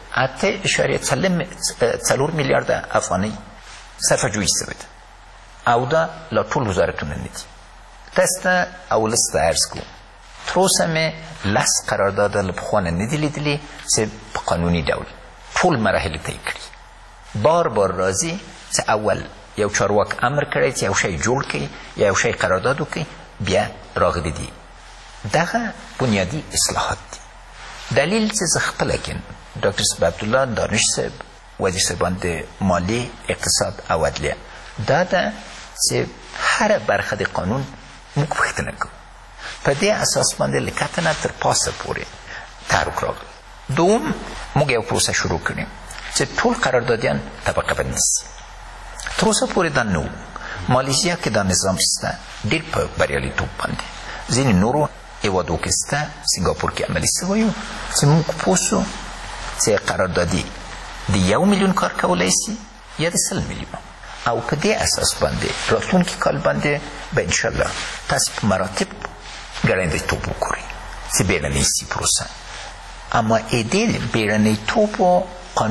8.4 میلیارده افغانۍ صرفه‌جویي سوې ده او دا لا ټول وزارتونه نه دي تاسو ته اولس ته عرض کوم تر اوسه مې 10 قرارداده له پخوا نه دي لیدلي چې په قانوني ډول ټول مراحل طی کړي بار راځي چې اول یو چارواک امر کړی چې یو شی جوړ کړي یا یو شی قرارداد وکړي بیا راغلي دي دغه بنیادي اصلاحات دي دلیل چې زه خپله کیم ډاکټر صاحب عبدالله دانش صاحب وزیر صاحبان د مالی اقتصاد او عدلیه دا ده چې هره برخه د قانون موږ پوښتنه کوو په دې اساس باندې له کتنه تر پاسه پورې تحرک راغلی دوم موږ یو پروسه شروع کړې چې ټول قراردادیان طبقه بندي سي تر اوسه پورې دا نه و مالیزیا کې دا نظام شته ډېر په بریالیتوب باندې ځینې نورو هېوادو کې شته سینګاپور کې عملي سوی و چې موږ پوه سو چې قراردادي د 1 میلیون کار کولی سي یا د 100 میلیون او په دې اساس باندې راتلونکي کال باندې به انشاءالله تاسو په مراتب ګړندیتوب وکړئ چې بیړنۍ سي پروسه اما دې بیړنیتوب و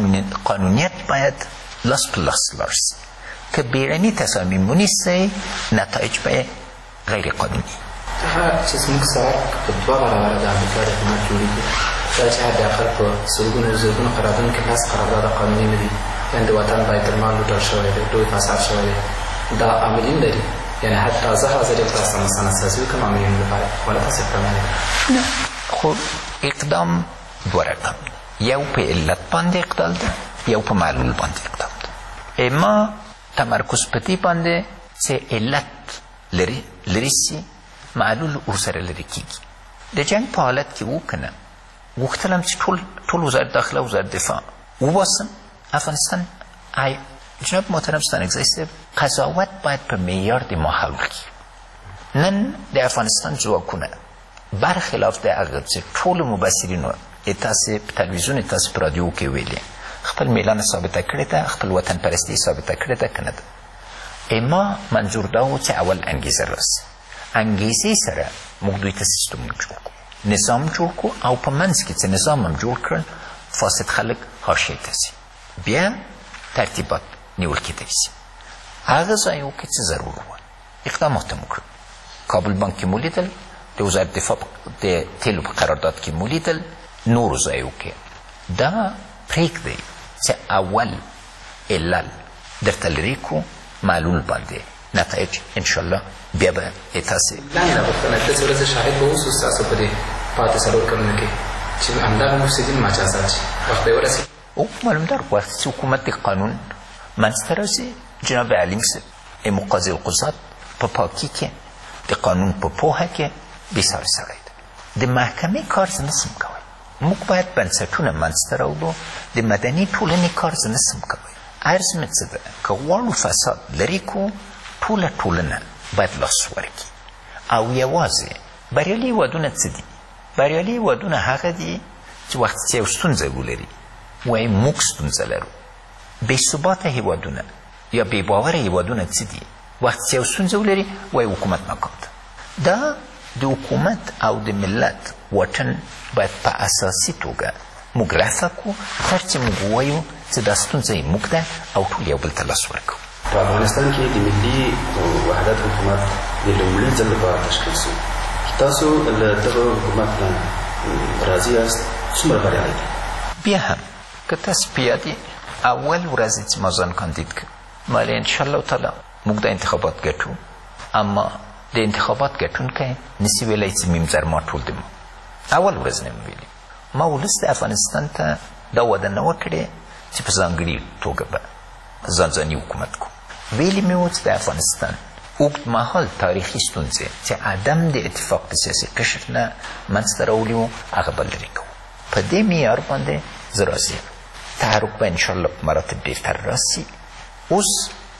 قانونیت باید لاس په لاس لاړ سي که بیړني تصامیم ونیسئ نتایج به غیر قانوني هغه چې زموږ سرک په دوه برابره د امریکا د حکومت جوړېږي دا چې حداقل په سلګونو زرګونو قراردادونو کې 10 قرارداد قانوني نه دي یعنې د وطن بیتالمال لوټل شوی دی ډوی فساد شوی دی دا عاملین لري یعنې حتی زه حاضر یم تاسو ته مثلا سازي وکړم عاملینو لپاره ولا تاسو اقدام نه خو اقدام دوه رقم یو په علت باندې اقدام ده یو په معلول باندې اقدام ده اما تمرکز په دې باندې چې علت لري سي معلول ورسره لري کېږي د جنګ په حالت کې و که نه غوښتلم چې ټول وزارت داخله وزارت دفاع وباسم افغانستان جناب محترم ستانکزی صاحب قضاوت باید په معیار د ماحول کې نن د افغانستان ځواکونه برخلاف د هغه چې ټولو مبصرینو تاسې په تلویزیون تاسې په رادیو کې ویلې خپل میلانه ثابته کړې ده، خپل وطن پرستي ثابته کړې ده که نه ده. ما منظور دا و چې اول انګیزه راسي، انګیزې سره موږ دوی ته سیستم جوړ کړو، نظام جوړ کړو او په منځ کې چې نظام هم جوړ کړل فاسد خلک حاشیې ته ځي، بیا ترتیبات نیول کېدای شي. هغه ځایو کې چې ضرور وه اقدامات هم وکړو. کابل بانک کې مو لیدل، د وزارت دفاع د تیلو په قرارداد کې مو لیدل، نورو ځایو کې. دا پرېږدئ چې اول علل درته لرې کړو، معلول باندې نتایج انشاءالله بیا به تاسې لاندې غوښتنه داسې ورځې شاهد به اوسو ستاسو په دې پاتې څلور کلونو کې چې همدغه مفسدین مجازات شي، وخت به یې ورسېږي. او معلوم دار وقت چې حکومت د قانون منځته راځي، جناب علیم صاحب مقاضي القضات په پاکي کې د قانون په پوهه کې بېساري سړی ده. د محکمې کار زه نسم کوی، موږ باید بنسټونه منځته راوړو، د مدني ټولنې کار زه نسم کوی. عرض مې څه ده، که غواړو فساد لرې کړو ټوله ټولنه باید لاس ورکړي. او یوازې بریالي هېوادونه څه دي؟ بریالي هېوادونه هغه دي چې وخت چې یو ستونزه ولري وایي موږ ستونزه لرو. بېثباته هېوادونه یا بېباوره هېوادونه څه دي؟ وخت چې یو ستونزه ولري وایي حکومت ناکام ده. دا د حکومت او د ملت واټن باید په اساسي توګه موږ رفع کړو تر چې موږ ووایو چې دا ستونزه یې موږ ده او ټول یو بل ته لاس ورکړو. په افغانستان کې د ملي وحدت حکومت د لومړي ځل لپاره تشکیل شو. تاسو له دغه حکومت نه راضي یاست؟ څومره بریالي دی؟ بیا هم که تاسو په یاد اول ورځې چې ما ځان کاندید کړ مالې انشاءالله تعالی موږ د انتخابات ګټو، اما د انتخابات ګټونکی نسي ویلی چې میمزر ما ټول د ما. اول ورځ نه مې ویلي ما ولس د افغانستان ته دا وعده نه وکړې چې په ځانګړي توګه به ځانځاني حکومت کوو. ویلي مې و چې د افغانستان اوږد مهال تاریخي ستونزې چې عدم د اتفاق د سیاسي قشر نه منځته راوړي وو هغه به لرې کوو. په دې معیار باندې زه راضي یم. تحرک به انشاءالله په مراتب ډېرتر راسي. اوس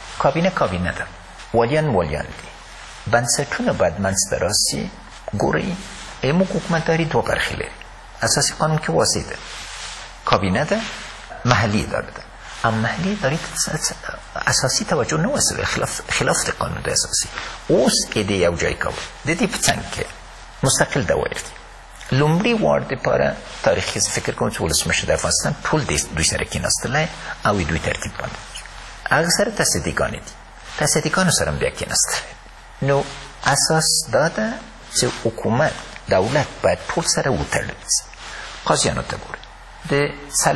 کابینه ده، والیان دي، بنسټونه باید منځته راسي. ګورئ موږ حکومتداري دوه برخې لري. اساسي قانون کې واضح ده، کابینه ده، محلي اداره ده. اما محلي ادارې ته اساسي توجه نه وسوي، خلاف د قانون د اساسي. اوس کې د یو ځای کول د دې په څنګ کې مستقل دوایر دي. لومړي وار دپاره تاریخي فکر کوم چې ولسمشر د افغانستان ټول دوی سره کېناستلی او دوی ترتیب باندې هغه سره تصدیقانې دي، تصدیقانو سره هم بیا کېناستلی. نو اساس دا ده چې حکومت دولت باید ټول سره وتړل شي. قاضیانو ته ګورئ، د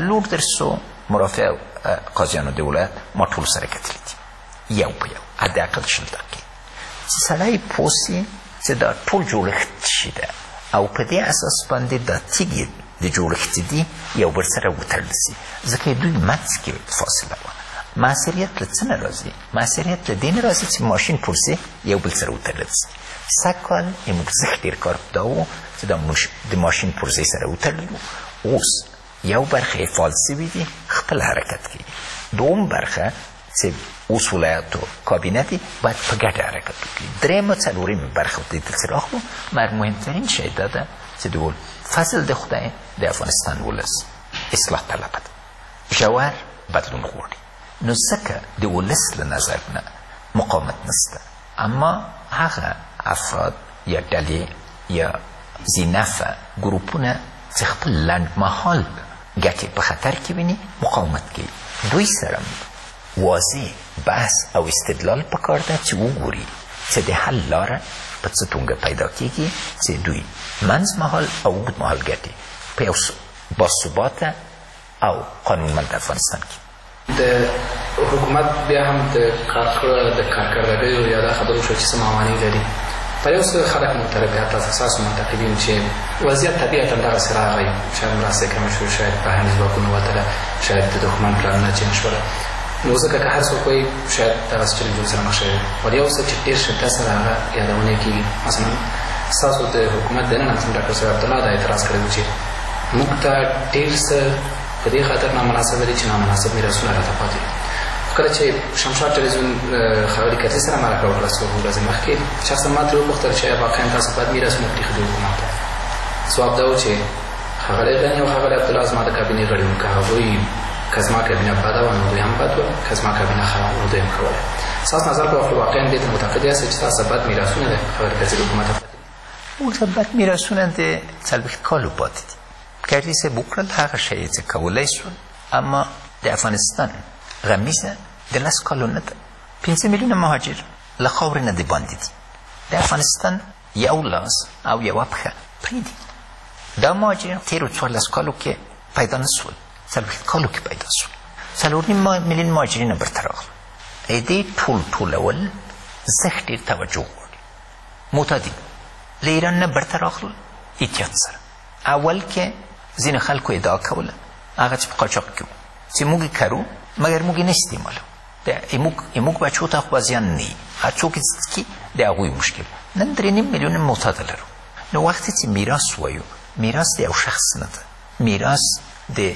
400 مرافع قاضیانو د ولایت ما ټول سره کتلي دي، یو په یو حداقل 20 دقیقې چې سړی پوه سي چې دا ټول جوړښت شي ده او په دې اساس باندې دا تیږې د جوړښت دي یو بل سره وتړل شي. ځکه دوی منځ کې فاصله وه. معصریت له څه نه راځي؟ معصریت له دې نه راځي چې ماشین پرسې یو بل سره وتړل شي. سږ کال موږ زښت ډېر کار دا و چې د ماشین پرسې سره وتړل وو. اوس یو برخه یې فعال سوي دي، خپل حرکت کوي. دوم برخه چې اوس ولایتو کابینه دي باید په ګډه حرکت وکړي. درېیمه څلورمه برخه د دلته راغلو مهمترین شی دا ده چې د فضل د خدای د افغانستان ولس اصلاح طلبه ده، ژور بدلون غواړي. نو ځکه د ولس له نظر نه مقاومت نشته، اما هغه افراد یا ډلې یا ذینفه ګروپونه چې خپل لنډمهال ګټې په خطر کې ویني مقاومت کوي. دوی سره واضح بحث او استدلال پکار ده چې وګوري چې د حل لاره په څه توګه پیدا کېږي چې دوی منځ مهال او اوږد مهال ګټې په یو باثباته او قانونمند افغانستان کې. د حکومت بیا هم د کارکردګیو یا دا خبرو شو چې څه معانی لري. په یو څه خلک معترض یا تاسو معتقدین چې وضعیت طبیعتا دغسې راغی، شاید مرستې کمې شوې، شاید بهرني ځواکونه وتله، شاید د دښمن پلانونه چینج شوله. نو ځکه که هر څوک وایي شاید دغسې چلنجونو سره مخ شوی. ول یو څه چې ډېر شدت سره هغه یادونه کېږي. مثلا ستاسو د حکومت دننه مثلا ډاکټر صاحب عبدالله دا اعتراض کړی و چې موږ ته ډېر څه په دې خاطر نامناسبه دي چې نامناسب میراثونه راته پاتې دي. کله چې شمشاد ټلویزیون خبري کرزي سره مرکه وکړه څو ورځې مخکې، شخصا ما ترې وپوښتل چې واقعا تاسو باید میراثونه پرېښودي حکومت ته. ځواب دا و چې ښاغلی غني او ښاغلی عبدالله زما د کابینې غړي وو که هغوی که زما کابینه بده وه نو دوی هم بد وه که زما کابینه ښه وه نو دوی هم ښه وله ستاسو نظر په واقعا دې ته معتقد یاست چې ستاسو بد میراثونه د ښاغلي کرزي د حکومت اوس بد میراثونه د 40 کالو پاتې دي کرزي صاحب وکړل هغه شی چې کولی شول اما د افغانستان غمیزه د 10 کالو نه ده 5 میلیونه مهاجر له خاورې نه د باندې دي د افغانستان یو لاس او یوه پښه پرېږدي دا مهاجرین تېرو 14 کالو کې پیدا نه شول 40 کالو کې پیدا شول 4.5 میلیون مهاجرین برته راغلل دې ټولول زښت ډېر توجه غواړي معتادین له ایران نه برته راغلل احتیاط سره اول کې ځینې خلکو ادعا کوله هغه چې په قاچاق کې وو چې موږ یې کرو مګر موږ یې نه استعمالوو زموږ بچو ته خو به زیان نه وي هر څوک یې څکي د هغوی مشکل نن 3.5 میلیونه معتاده لرو نو وقتی چې میراث وایو میراث د یو شخص نه ده میراث د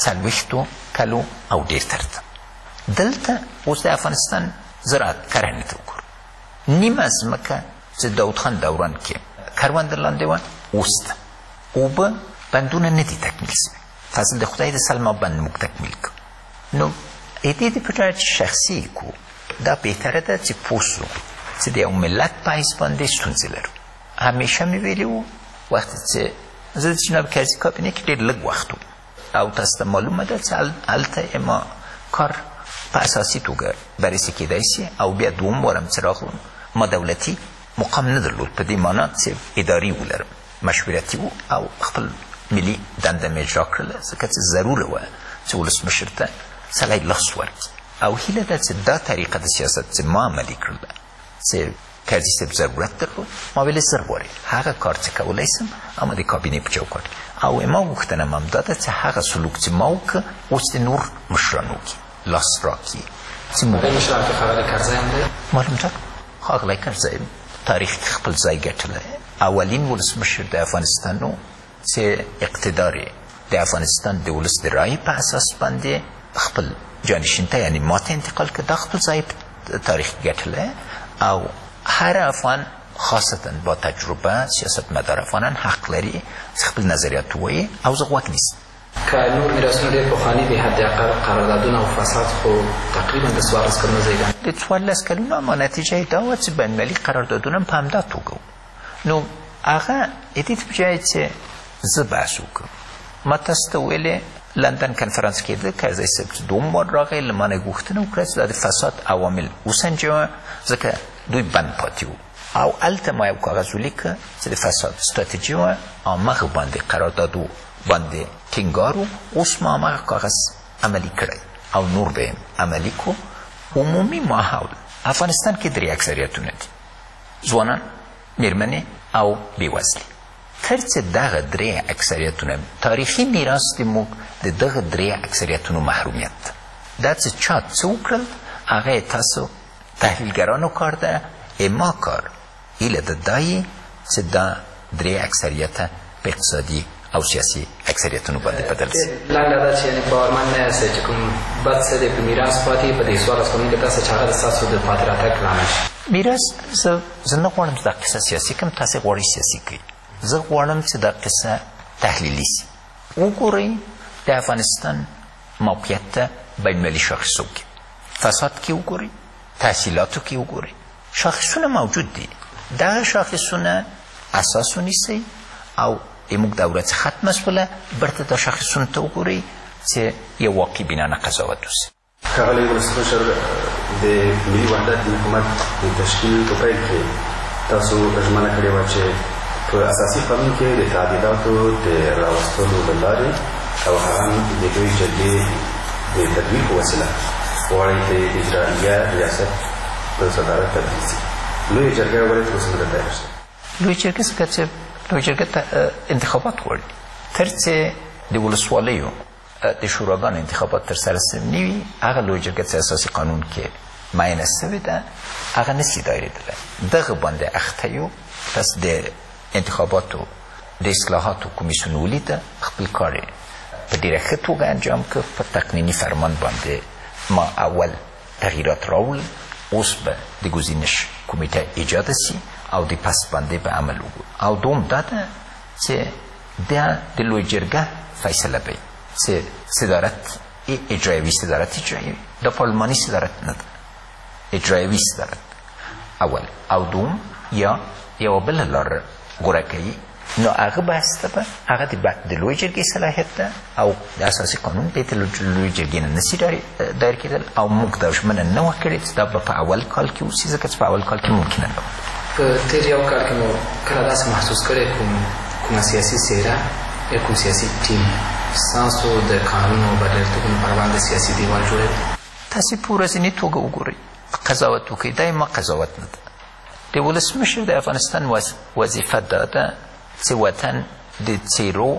40 کلو او ډېر تر ده دلته اوس د افغانستان زراعت کرنې ته وګورو نیمه ځمکه چې داود خان دوران کې کرونده لاندې وه اوس ده اوبه بندونه نه دي تکمیل شوي فضل د خدای د سلما بند موږ تکمیل کړو نو دې د پټه چې شخصي کو دا بهتره ده چې پوه شو چې د یو ملت په حیث باندې ستونزې لرو همیشه مې ویلي وو وقتی چې زه د جناب کرزي کابینې کې ډېر لږ وخت وم او تاسو ته معلومه ده چې هلته ما کار په اساسي توګه بررسي کېدای شي او بیا دوم وارم چې راغلم ما دولتي مقام نه درلود په دې معنا چې اداري ولرم مشورتي و او خپل ملي دنده مې اجرا کړله ځکه چې ضروره وه چې ولسمشر ته سړی لاس ورکړي او هیله ده چې دا طریقه د سیاست چې ما عملي کړله چې کرزي صاحب ضرورت درلود ما ویلې زر غواړې هغه کار چې کولی سم اما د کابینې په چوکاټ کې او ما غوښتنه م هم دا ده چې هغه سلوک چې ما وکړه اوس د نور مشران وکړي لاس راکړي چې موږ مشران کې ښاغلی کرزی هم دی معلوم ده ښاغلی کرزی تاریخ کې خپل ځای ګټلی اولین ولسمشر د افغانستان و چې اقتدار د افغانستان د ولس د رایې په اساس باندې خپل جانشین ته یعنې ما ته انتقال کړ دا خپل ځای په تاریخ کې ګټلی او هر افغان خاصتا با تجربه سیاستمدار افغانان حق لري چې خپل نظریات ووایي او زه غوږ نیسم که نور میراثونه ډېر پخواني دي حداقل قراردادونه او فساد خو تقریبا د 14 کلونو زیږنده د 14 کلونو اما نتیجه یې دا وه چې بینالمللي قراردادونه هم په همدا توګه نو هغه دې په جای چې زه بحث وکړم ما تاسو ته ویلې لندن کنفرانس کېده کرزی صاحب چې دوم بار راغی له ما نه یې غوښتنه وکړه چې دا د فساد عوامل وسنجوه ځکه دوی بند پاتې وو او هلته ما یو کاغذ ولیکه چې د فساد ستراتیژي وه هماغه باندې قراردادو باندې ټینګار اوس ما هماغه کاغذ عملي کړی او نور به یې عملي کو عمومي ماحول افغانستان کې 3 اکثریتونه دي ځوانان میرمنې او بېوزلي تر چې دغه 3 اکثریتونه تاریخي میراث د موږ د دغه 3 اکثریتونو محرومیت ده دا چې چا څه وکړل هغه یې تاسو تحلیلګرانو کار ده ما کار هیله ده دا یې چې دا 3 اکثریته په اقتصادي او سیاسي اکثریتونو باندې بدل شي لنډه دا چې یعنې باورمند نه یاستئ چې کوم بد څه دی په میراث پاتې په دې 14 کلونو کې داسې چې هغه د ستاسو د پاتې راتګ لامل شي میراث زه نه غواړم چې دا قصه سیاسي کړم تاسې غواړئ سیاسي کړئ زه غواړم چې دا قصه تحلیلي شي وګورئ د افغانستان موقعیت ته بینالمللي شاخصو کې فساد کې وګورئ تحصیلاتو کې وګورئ شاخصونه موجود دي دغه شاخصونه اساس ونیسئ او موږ دوره چې ختمه شوله برته دا شاخصونو ته وګورئ چې یو واقع بینانه قضاوت وشي ښاغلی ولسمشر د ملي وحدت د حکومت د تشکیل په پیل کې تاسو ژمنه کړې وه چې په اساسي قانون کې د تعدیلاتو د راوستلو له لارې او هغه هم د لویې جرګې د تدویر په وسیله غواړئ د اجرائیه ریاست په صدارت تبدیل شي لویې جرګه ولې تر اوسه نه ده تیاره شوې لویې جرګه څنګه چې لویې جرګه ته انتخابات غواړي تر چې د ولسوالیو د شوراګانو انتخابات ترسره سوي نه وي هغه لویې جرګه چې اساسي قانون کې معینه سوې ده هغه نشي دایرېدلی دغه باندې اخته یو تاسو د انتخاباتو د اصلاحاتو کمیسیون ولیده خپل کار یې په ډېره ښه توګه انجام کړ په تقنیني فرمان باندې ما اول تغییرات راوړل اوس به د ګزینش کمیټه ایجاد شي او د پس باندې به عمل وکړو او دوم دا ده چې دا د لوی جرګه فیصله به چې صدارت اجرایوي صدارت اجرایوي دا پارلماني صدارت نه ده اجرایوي صدارت اول او دوم یا یوه بله لار غوره کوي نو هغه بحث ته به هغه د لوی جرګې صلاحیت ده او د اساسي قانون دی د لوی جرګې نه نسي دایر کېدل او موږ دا ژمنه نه وه کړې چې دا به په اول کال کې وسي ځکه چې په اول کال کې ممکنه نه وه په تېر یو کال کې مو کله داسې محسوس کړی کومه سیاسي څېره یا کوم سیاسي ټیم ستاسو د قانون او بریالیتوبونو پر وړاندې سیاسي دیوال جوړوي تاسې په ورځني توګه وګورئ قضاوت وکړئ دا ما قضاوت نه ده د ولسمشر د افغانستان وظیفه دا ده چې وطن د څیرو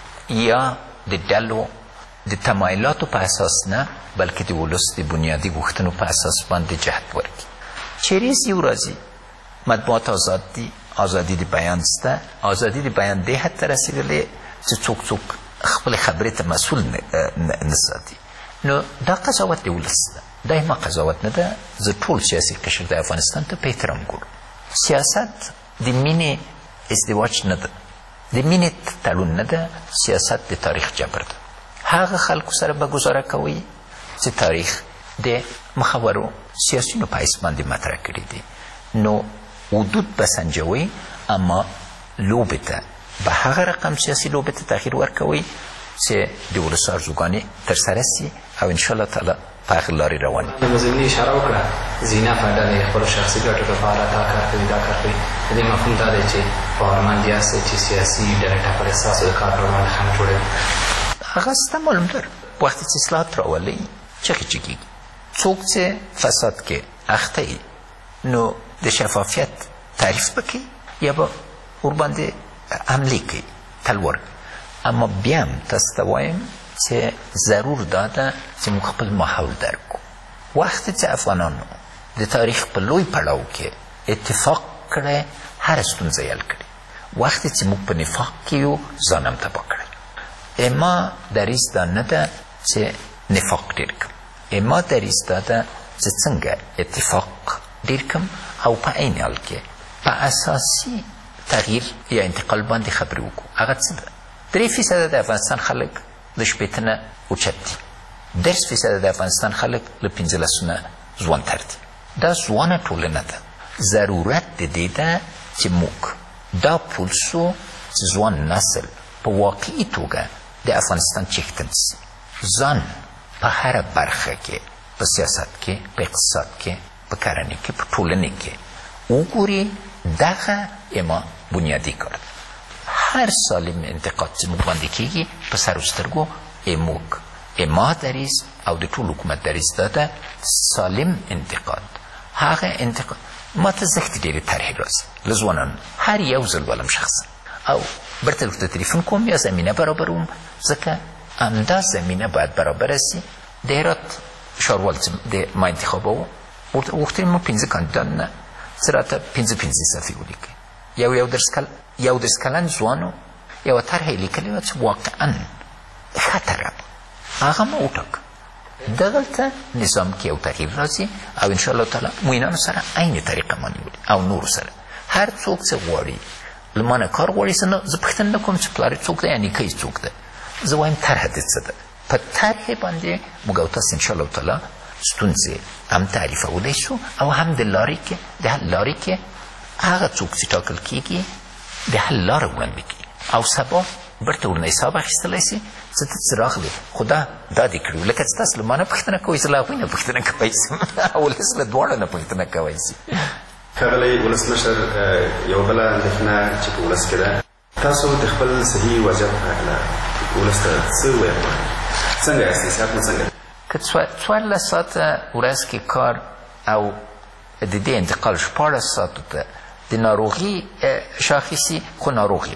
یا د ډلو د تمایلاتو په اساس نه بلکې د ولس د بنیادي غوښتنو په اساس باندې جهت ورکړي چیرې یو راځي مطبوعات آزاد دي ازادي د بیان شته ازادي د بیان دې حد ته رسېدلې چې څوک خپلې خبرې ته مسؤل نه ساتي نو دا قضاوت د ولس ده دا ما قضاوت نه ده زه ټول سیاسي قشر د افغانستان ته په احترام ګورم سیاست د مینې ازدواج نه ده د مینې تړون نه ده سیاست د تاریخ جبر ده هغه خلکو سره به ګزاره کوئ چې تاریخ د مخورو سیاسیونو په حیث باندې مطرح کړي دي نو حدود به سنجوئ اما لوبې ته به هغه رقم سیاسي لوبې ته تغییر ورکوئ چې د ولس ارزوګانې ترسره سي او انشاءالله تعالی په هغه لارې روان د مزمنې اشاره وکړه زینفه ډلې خپلو شخصي ګټو لپاره دا کار کوي دا کار کوي د دې مفهوم دا دی چې پارلمان یاستئ چې سیاسي ډلې ټاکلې ستاسو د کار پر وړاندې خنډ جوړوي هغه ستا معلوم در وقتی چې اصلاحات راولئ چغې چغېږي څوک چې فساد کې اخته وي نو د شفافیت تعریف بکړي یا به ورباندې حملې کوي تلور اما بیا هم تاسو ته وایم چې ضرور دا ده چې موږ خپل ماحول درک کړو وخت چې افغانانو د تاریخ په لوی پړاو کې اتفاق کړی هره ستونزه یل کړي وخت چې موږ په نفاق کې یو ځان هم تباه کړی اما دریځ دا نه ده چې نفاق ډېر کړم اما دریځ دا ده چې څنګه اتفاق ډېر کړم او په عین حال کې په اساسي تغییر یا انتقال باندې خبرې وکړو هغه څه ده 3% د افغانستان خلک د شپېته نه اوچت دي 10% د افغانستان خلک له 15 نه ځوانتر دي دا ځوانه ټولنه ده ضرورت د دې ده چې موږ دا پولسو چې ځوان نسل په واقعي توګه د افغانستان چیښتن سي ځان په هره برخه کې په سیاست کې په اقتصاد کې په کرنې کې په ټولنې کې وګوري دغه اما بنیادي کار ده هر سالم انتقاد چې موږ باندې کېږي په سر و سترګو موږ اما دریځ او د ټول حکومت دریځ دا ده سالم انتقاد هغه انتقاد ما ته زښتې ډېرې طرحې راځي له ځوانانو هر یو ځل ولم شخصا او برته ورته تلیفون کوم یا زمینه برابروم ځکه همدا زمینه باید برابره سي د هرات ښاروال چې ما انتخابوو غوښتل مو 15 کاندیدان نه څه راته 15 صفحې ولیکئ یو درس کلن ځوانو یوه طرحه یې لیکلې وه چې واقعا ښه طرحه هغه ما وټاکه دغلته نظام کې یو تغییر راځي او انشاءالله تعالی موینانو سره عین طریقه ما نیولې او نورو سره هر څوک چې غواړي له ما نه کار غواړي زه پوښتنه نه کوم چې پلار یې څوک دی یا نیکه یې څوک دی زه وایم طرحه دې څه ده په طرحې باندې موږ او تاسو انشاءالله تعالی ستونزې هم تعریفولی شو او هم د حل لارې کې هغه څوک چې ټاکل کېږي د حل لاره وړاندې کړي او سبا برته ورنه حساب اخیستلی سي چې ته څه راغلې خو دا دې کړي لکه چې تاسو له ما نه پوښتنه کوئ زه له هغوی نه پوښتنه کوی سم ولس له دواړو نه پوښتنه کوی سي ښاغلی ولسمشر یوه بله اندېښنه چې په ولس کې ده تاسو د خپل صحي وضعیت په هکله ولس ته څه ویل غواړئ څنګه یاستئ صحت مو څنګه ده که 14 ساعته ورځ کې کار او د دې انتقال 14 ساعتو ته د ناروغي شاخصي خو ناروغ یم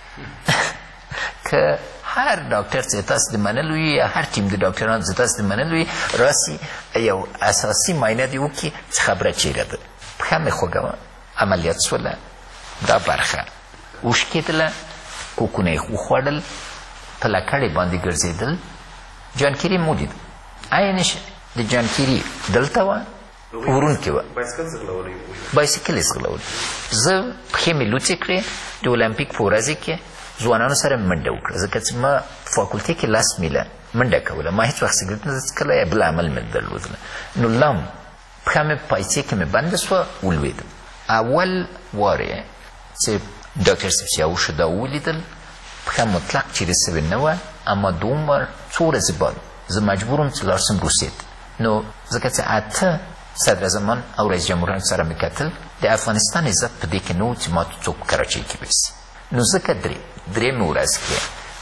که هر ډاکټر چې تاسو د منلو وي یا هر ټیم د ډاکټرانو چې تاسو د منلو وي راسي یو اساسي معاینه دې وکړي چې خبره چیرې ده پښه مې خوږه وه عملیات شوله دا برخه وشکېدله کوکونه یې وخوړل په لکړې باندې ګرځېدل جانکیري مو لید عینش د جانکیري دلته وه ورونکې وه بایسکل یې ځغلولی زه پښې مې لوڅې کړې د اولمپیک په ورځې کې ځوانانو سره منډه وکړه ځکه چې ما فاکولټي کې 10 میله منډه کوله ما هېڅ وخت سګرټ نه څښلی یا بل عمل مې درلودله نو لام پښه مې پایڅې کې مې بنده سوه ولوېدم اول وار یې چې ډاکټر صاحب چې یو ښه دا ولیدل پښه مطلق چیرې سوې نه وه اما دومره څو ورځې بعد زه مجبور وم چې لاړ شم روسیې ته نو ځکه چې 8 صدراعظمان او رئیس جمهور سره مې کتل د افغانستان عزت په دې کې نه و چې ما ته څوک په کراچۍ کې بیسي نو ځکه درېیمې ورځ کې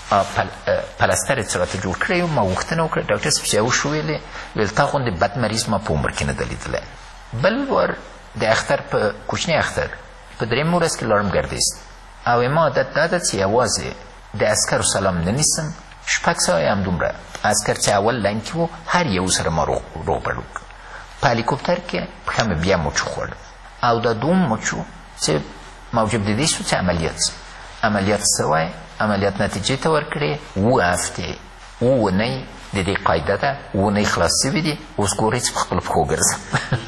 پلستر یې څه راته جوړ کړی و ما غوښتنه وکړه ډاکټر صاحب چې یو شو ویلې ویل تا غوندې بد مریض ما په عمر کې نه ده لیدلی بل وار د اختر په کوچنی اختر په درېیمه ورځ کې لاړم ګردیز او ما عادت دا ده چې یوازې د عسکرو سلام نه نیسم 6 سوه یې همدومره عسکر چې اول لاین کې و هر یو سره ما روغبړ وکړ په هلیکوپټر کې پښه مې بیا مچو خوړ او دا دوم مچو چې موجب د دې شو چې عملیات سوی عملیات نتیجې ته ورکړې 7 هفتې 7 اونۍ د دې قاعده ده 7 اونۍ خلاص شوي دي اوس ګورئ چې په خپل پښو ګرځم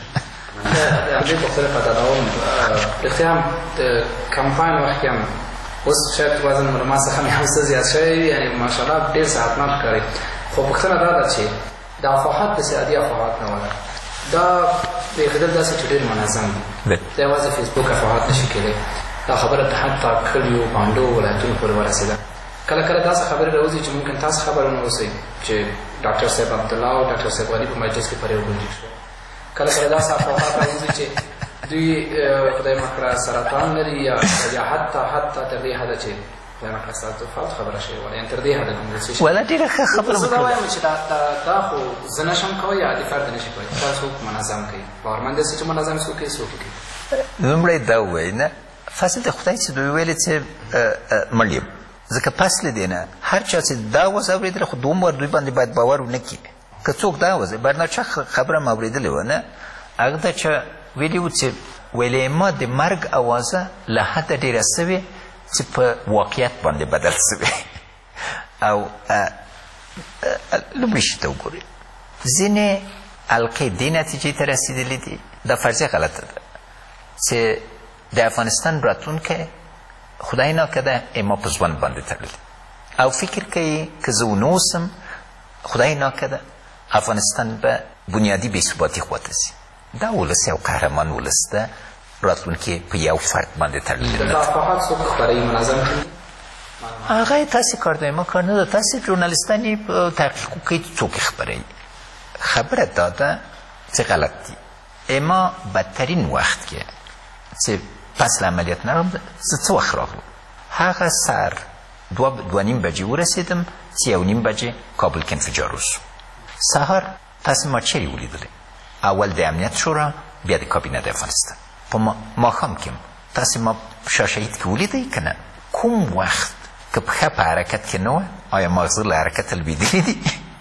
د همدې پوښتنې په تداوم رښتیا هم د کمپاین وخت کې هم اوس شاید وزن مو له ما څخه مې هم څه زیات شوی وي یعنې ماشاءالله ډېر صحتمند ښکاري خو پوښتنه دا ده چې د افواهات داسې عادي افواهات نه وله دا پرېښودل داسې چې ډېر منظم دي دا یوازې فیسبوک افواهات نشي کېدی دا خبره حتی کلیو بانډو ولایتونو پورې ورسېده کله کله داسې خبرې راوځي چې ممکن تاسو خبر نه اوسئ چې ډاکټر صاحب عبدالله او ډاکټر صاحب علي په مجلس کې پر یو ګونجې شو کله کله داسې افواهات راوځي چې دوی خدای مکړه سرطان لري یا حتی تر دې حده چې خدای مکړه ستاسو وفات خبره شوې وه یعنې تر دې حده ګونګل شي ولا ډېره ښه خبره زه دا وایم چې دا خو زه نشم کوی یا عادي فرد نشي کوی دا څوک منظم کوي باورمند دی چې منظم څوک کوي څوک کوي لومړی دا ووایي نه فصل د خدای چې دوی ویلې چې مړ یم ځکه پس له دې نه هر چا چې دا وس اورېدله خو دومره دوی باندې باید باور ونه کړي که څوک دا وس برنه چا خبره مې اورېدلې وه نه هغه ته چا ویلي وو چې ویلې ما د مرګ اوازه له حده ډېره سوې چې په واقعیت باندې بدل سوې او لومړي شي ته وګورئ ځینې حلقې دې نتیجې ته رسېدلې دي دا فرضیه غلطه ده چې د افغانستان راتلونکی خدای ناکده ما په ژوند باندې تړلی او فکر کوي که زه ونه اوسم خدای ناکده افغانستان به بنیادي بېثباتي خواته ځي دا ولس یو قهرمان ولس ده راتلونکی په یو فرد باندې تړلی د افواهات څوک خپروي منظم کوي هغه یې تاسې کار دی ما کار نه ده تاسې ژورنالستان یې تحقیق وکړئ څوک یې خپروي خبره دا ده چې غلط دي ما بدترین وخت کې چې پس له عملیات نه رم زه څه وخت راغلم هغه سر 2:30 بجې ورسېدم چې 1:30 بجې کابل کې انفجار وشو سهار تاسې ما چیرې ولیدلی اول د امنیت شورا بیا د کابینه د افغانستان په ماښام کې تاسې ما شاه شهید کې ولیدئ که نه کوم وخت که پښه په حرکت کې نه وه آیا ماغزه له حرکته لوېدلي دي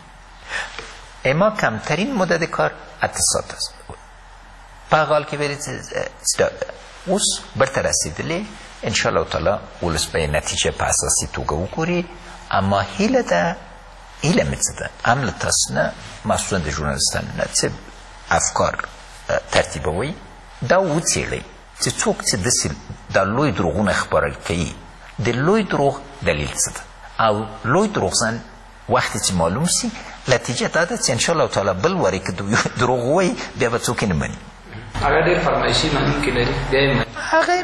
ما کمترین مدت کار 8 ساعت است په هغه حال کې ویلې چې اوس برته رسېدلې انشاءالله تعالی ولس به یې نتیجه په اساسي توګه وګوري اما هیله ده هیله مې څه ده هم له تاسو نه مسؤلان د ژورنالستانو نه چې افکار ترتیبوي دا وڅېړئ چې څوک چې داسې دا لوی دروغونه خپاره کوي د لوی دروغ دلیل څه ده او لوی دروغزن وقتی چې معلوم سي نتیجه دا ده چې انشاءالله تعالی بل وارې که دروغ ووایي بیا به څوک یې نه مني هغه ډېر فرمایشي منونکي لري بیا یې مني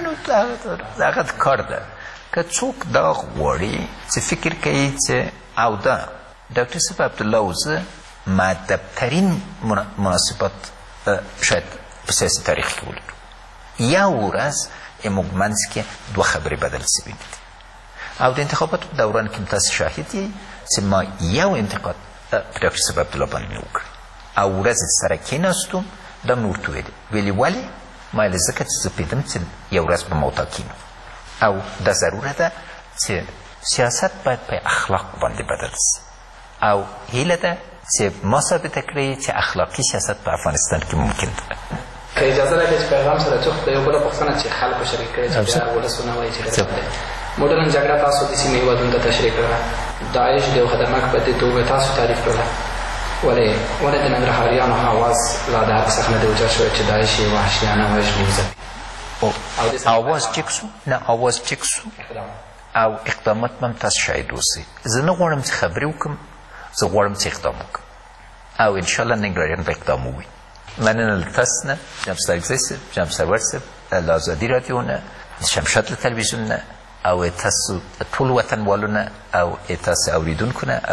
هغه کار ده که څوک دا غواړي چې فکر کوي چې او دا ډاکټر صاحب عبدالله او زه مؤدبترین مناسبات شاید په سیاسي تاریخ کې ولیدو یو ورځ موږ منځ کې 2 خبرې بدل سوي دي او د انتخاباتو په دوران کې تاسو شاهد یې چې ما یو انتقاد په ډاکټر صاحب عبدالله باندې وکړ او ورځ سره کېناستو دا مې ورته ویلې ویلې ولې ما ویلې ځکه چې زه پوهېدم چې یو ورځ به ما ورته کېنو او دا ضروره ده چې سیاست باید په اخلاق باندې بدل سي او هیله ده چې ما ثابته کړئ چې اخلاقي سیاست په افغانستان کې ممکن ده که اجازه راکړئ چې پیغام سره چوخ د یو بله پوښتنه چې خلکو شریک کړې چې بیا ولس ونه وایي چې غلط دی موډرن جګړه تاسو د سیمې هېوادونو ته تشریح کړله داعش د یو خطرناک بدلې توګه تاسو تعریف کړله ولې د ننګرهاریانو آواز لا د حق څخه نه دی اوچت شوی چې داعش یې وحشیانه وژني وځپي آواز چک شو؟ نه آواز چک شو او اقدامات هم تاسو شاهد اوسئ. زه نه غواړم چې خبرې وکړم، زه غواړم چې اقدام وکړم او انشاءالله ننګرهاریان به اقدام وویني. مننه له تاسو نه، جناب سرګزی صاحب، جناب سرور صاحب، له ازادي راډیو نه، شمشاد له تلویزیون نه او تاسو ټول وطنوالو نه او تاسو اوریدونکو نه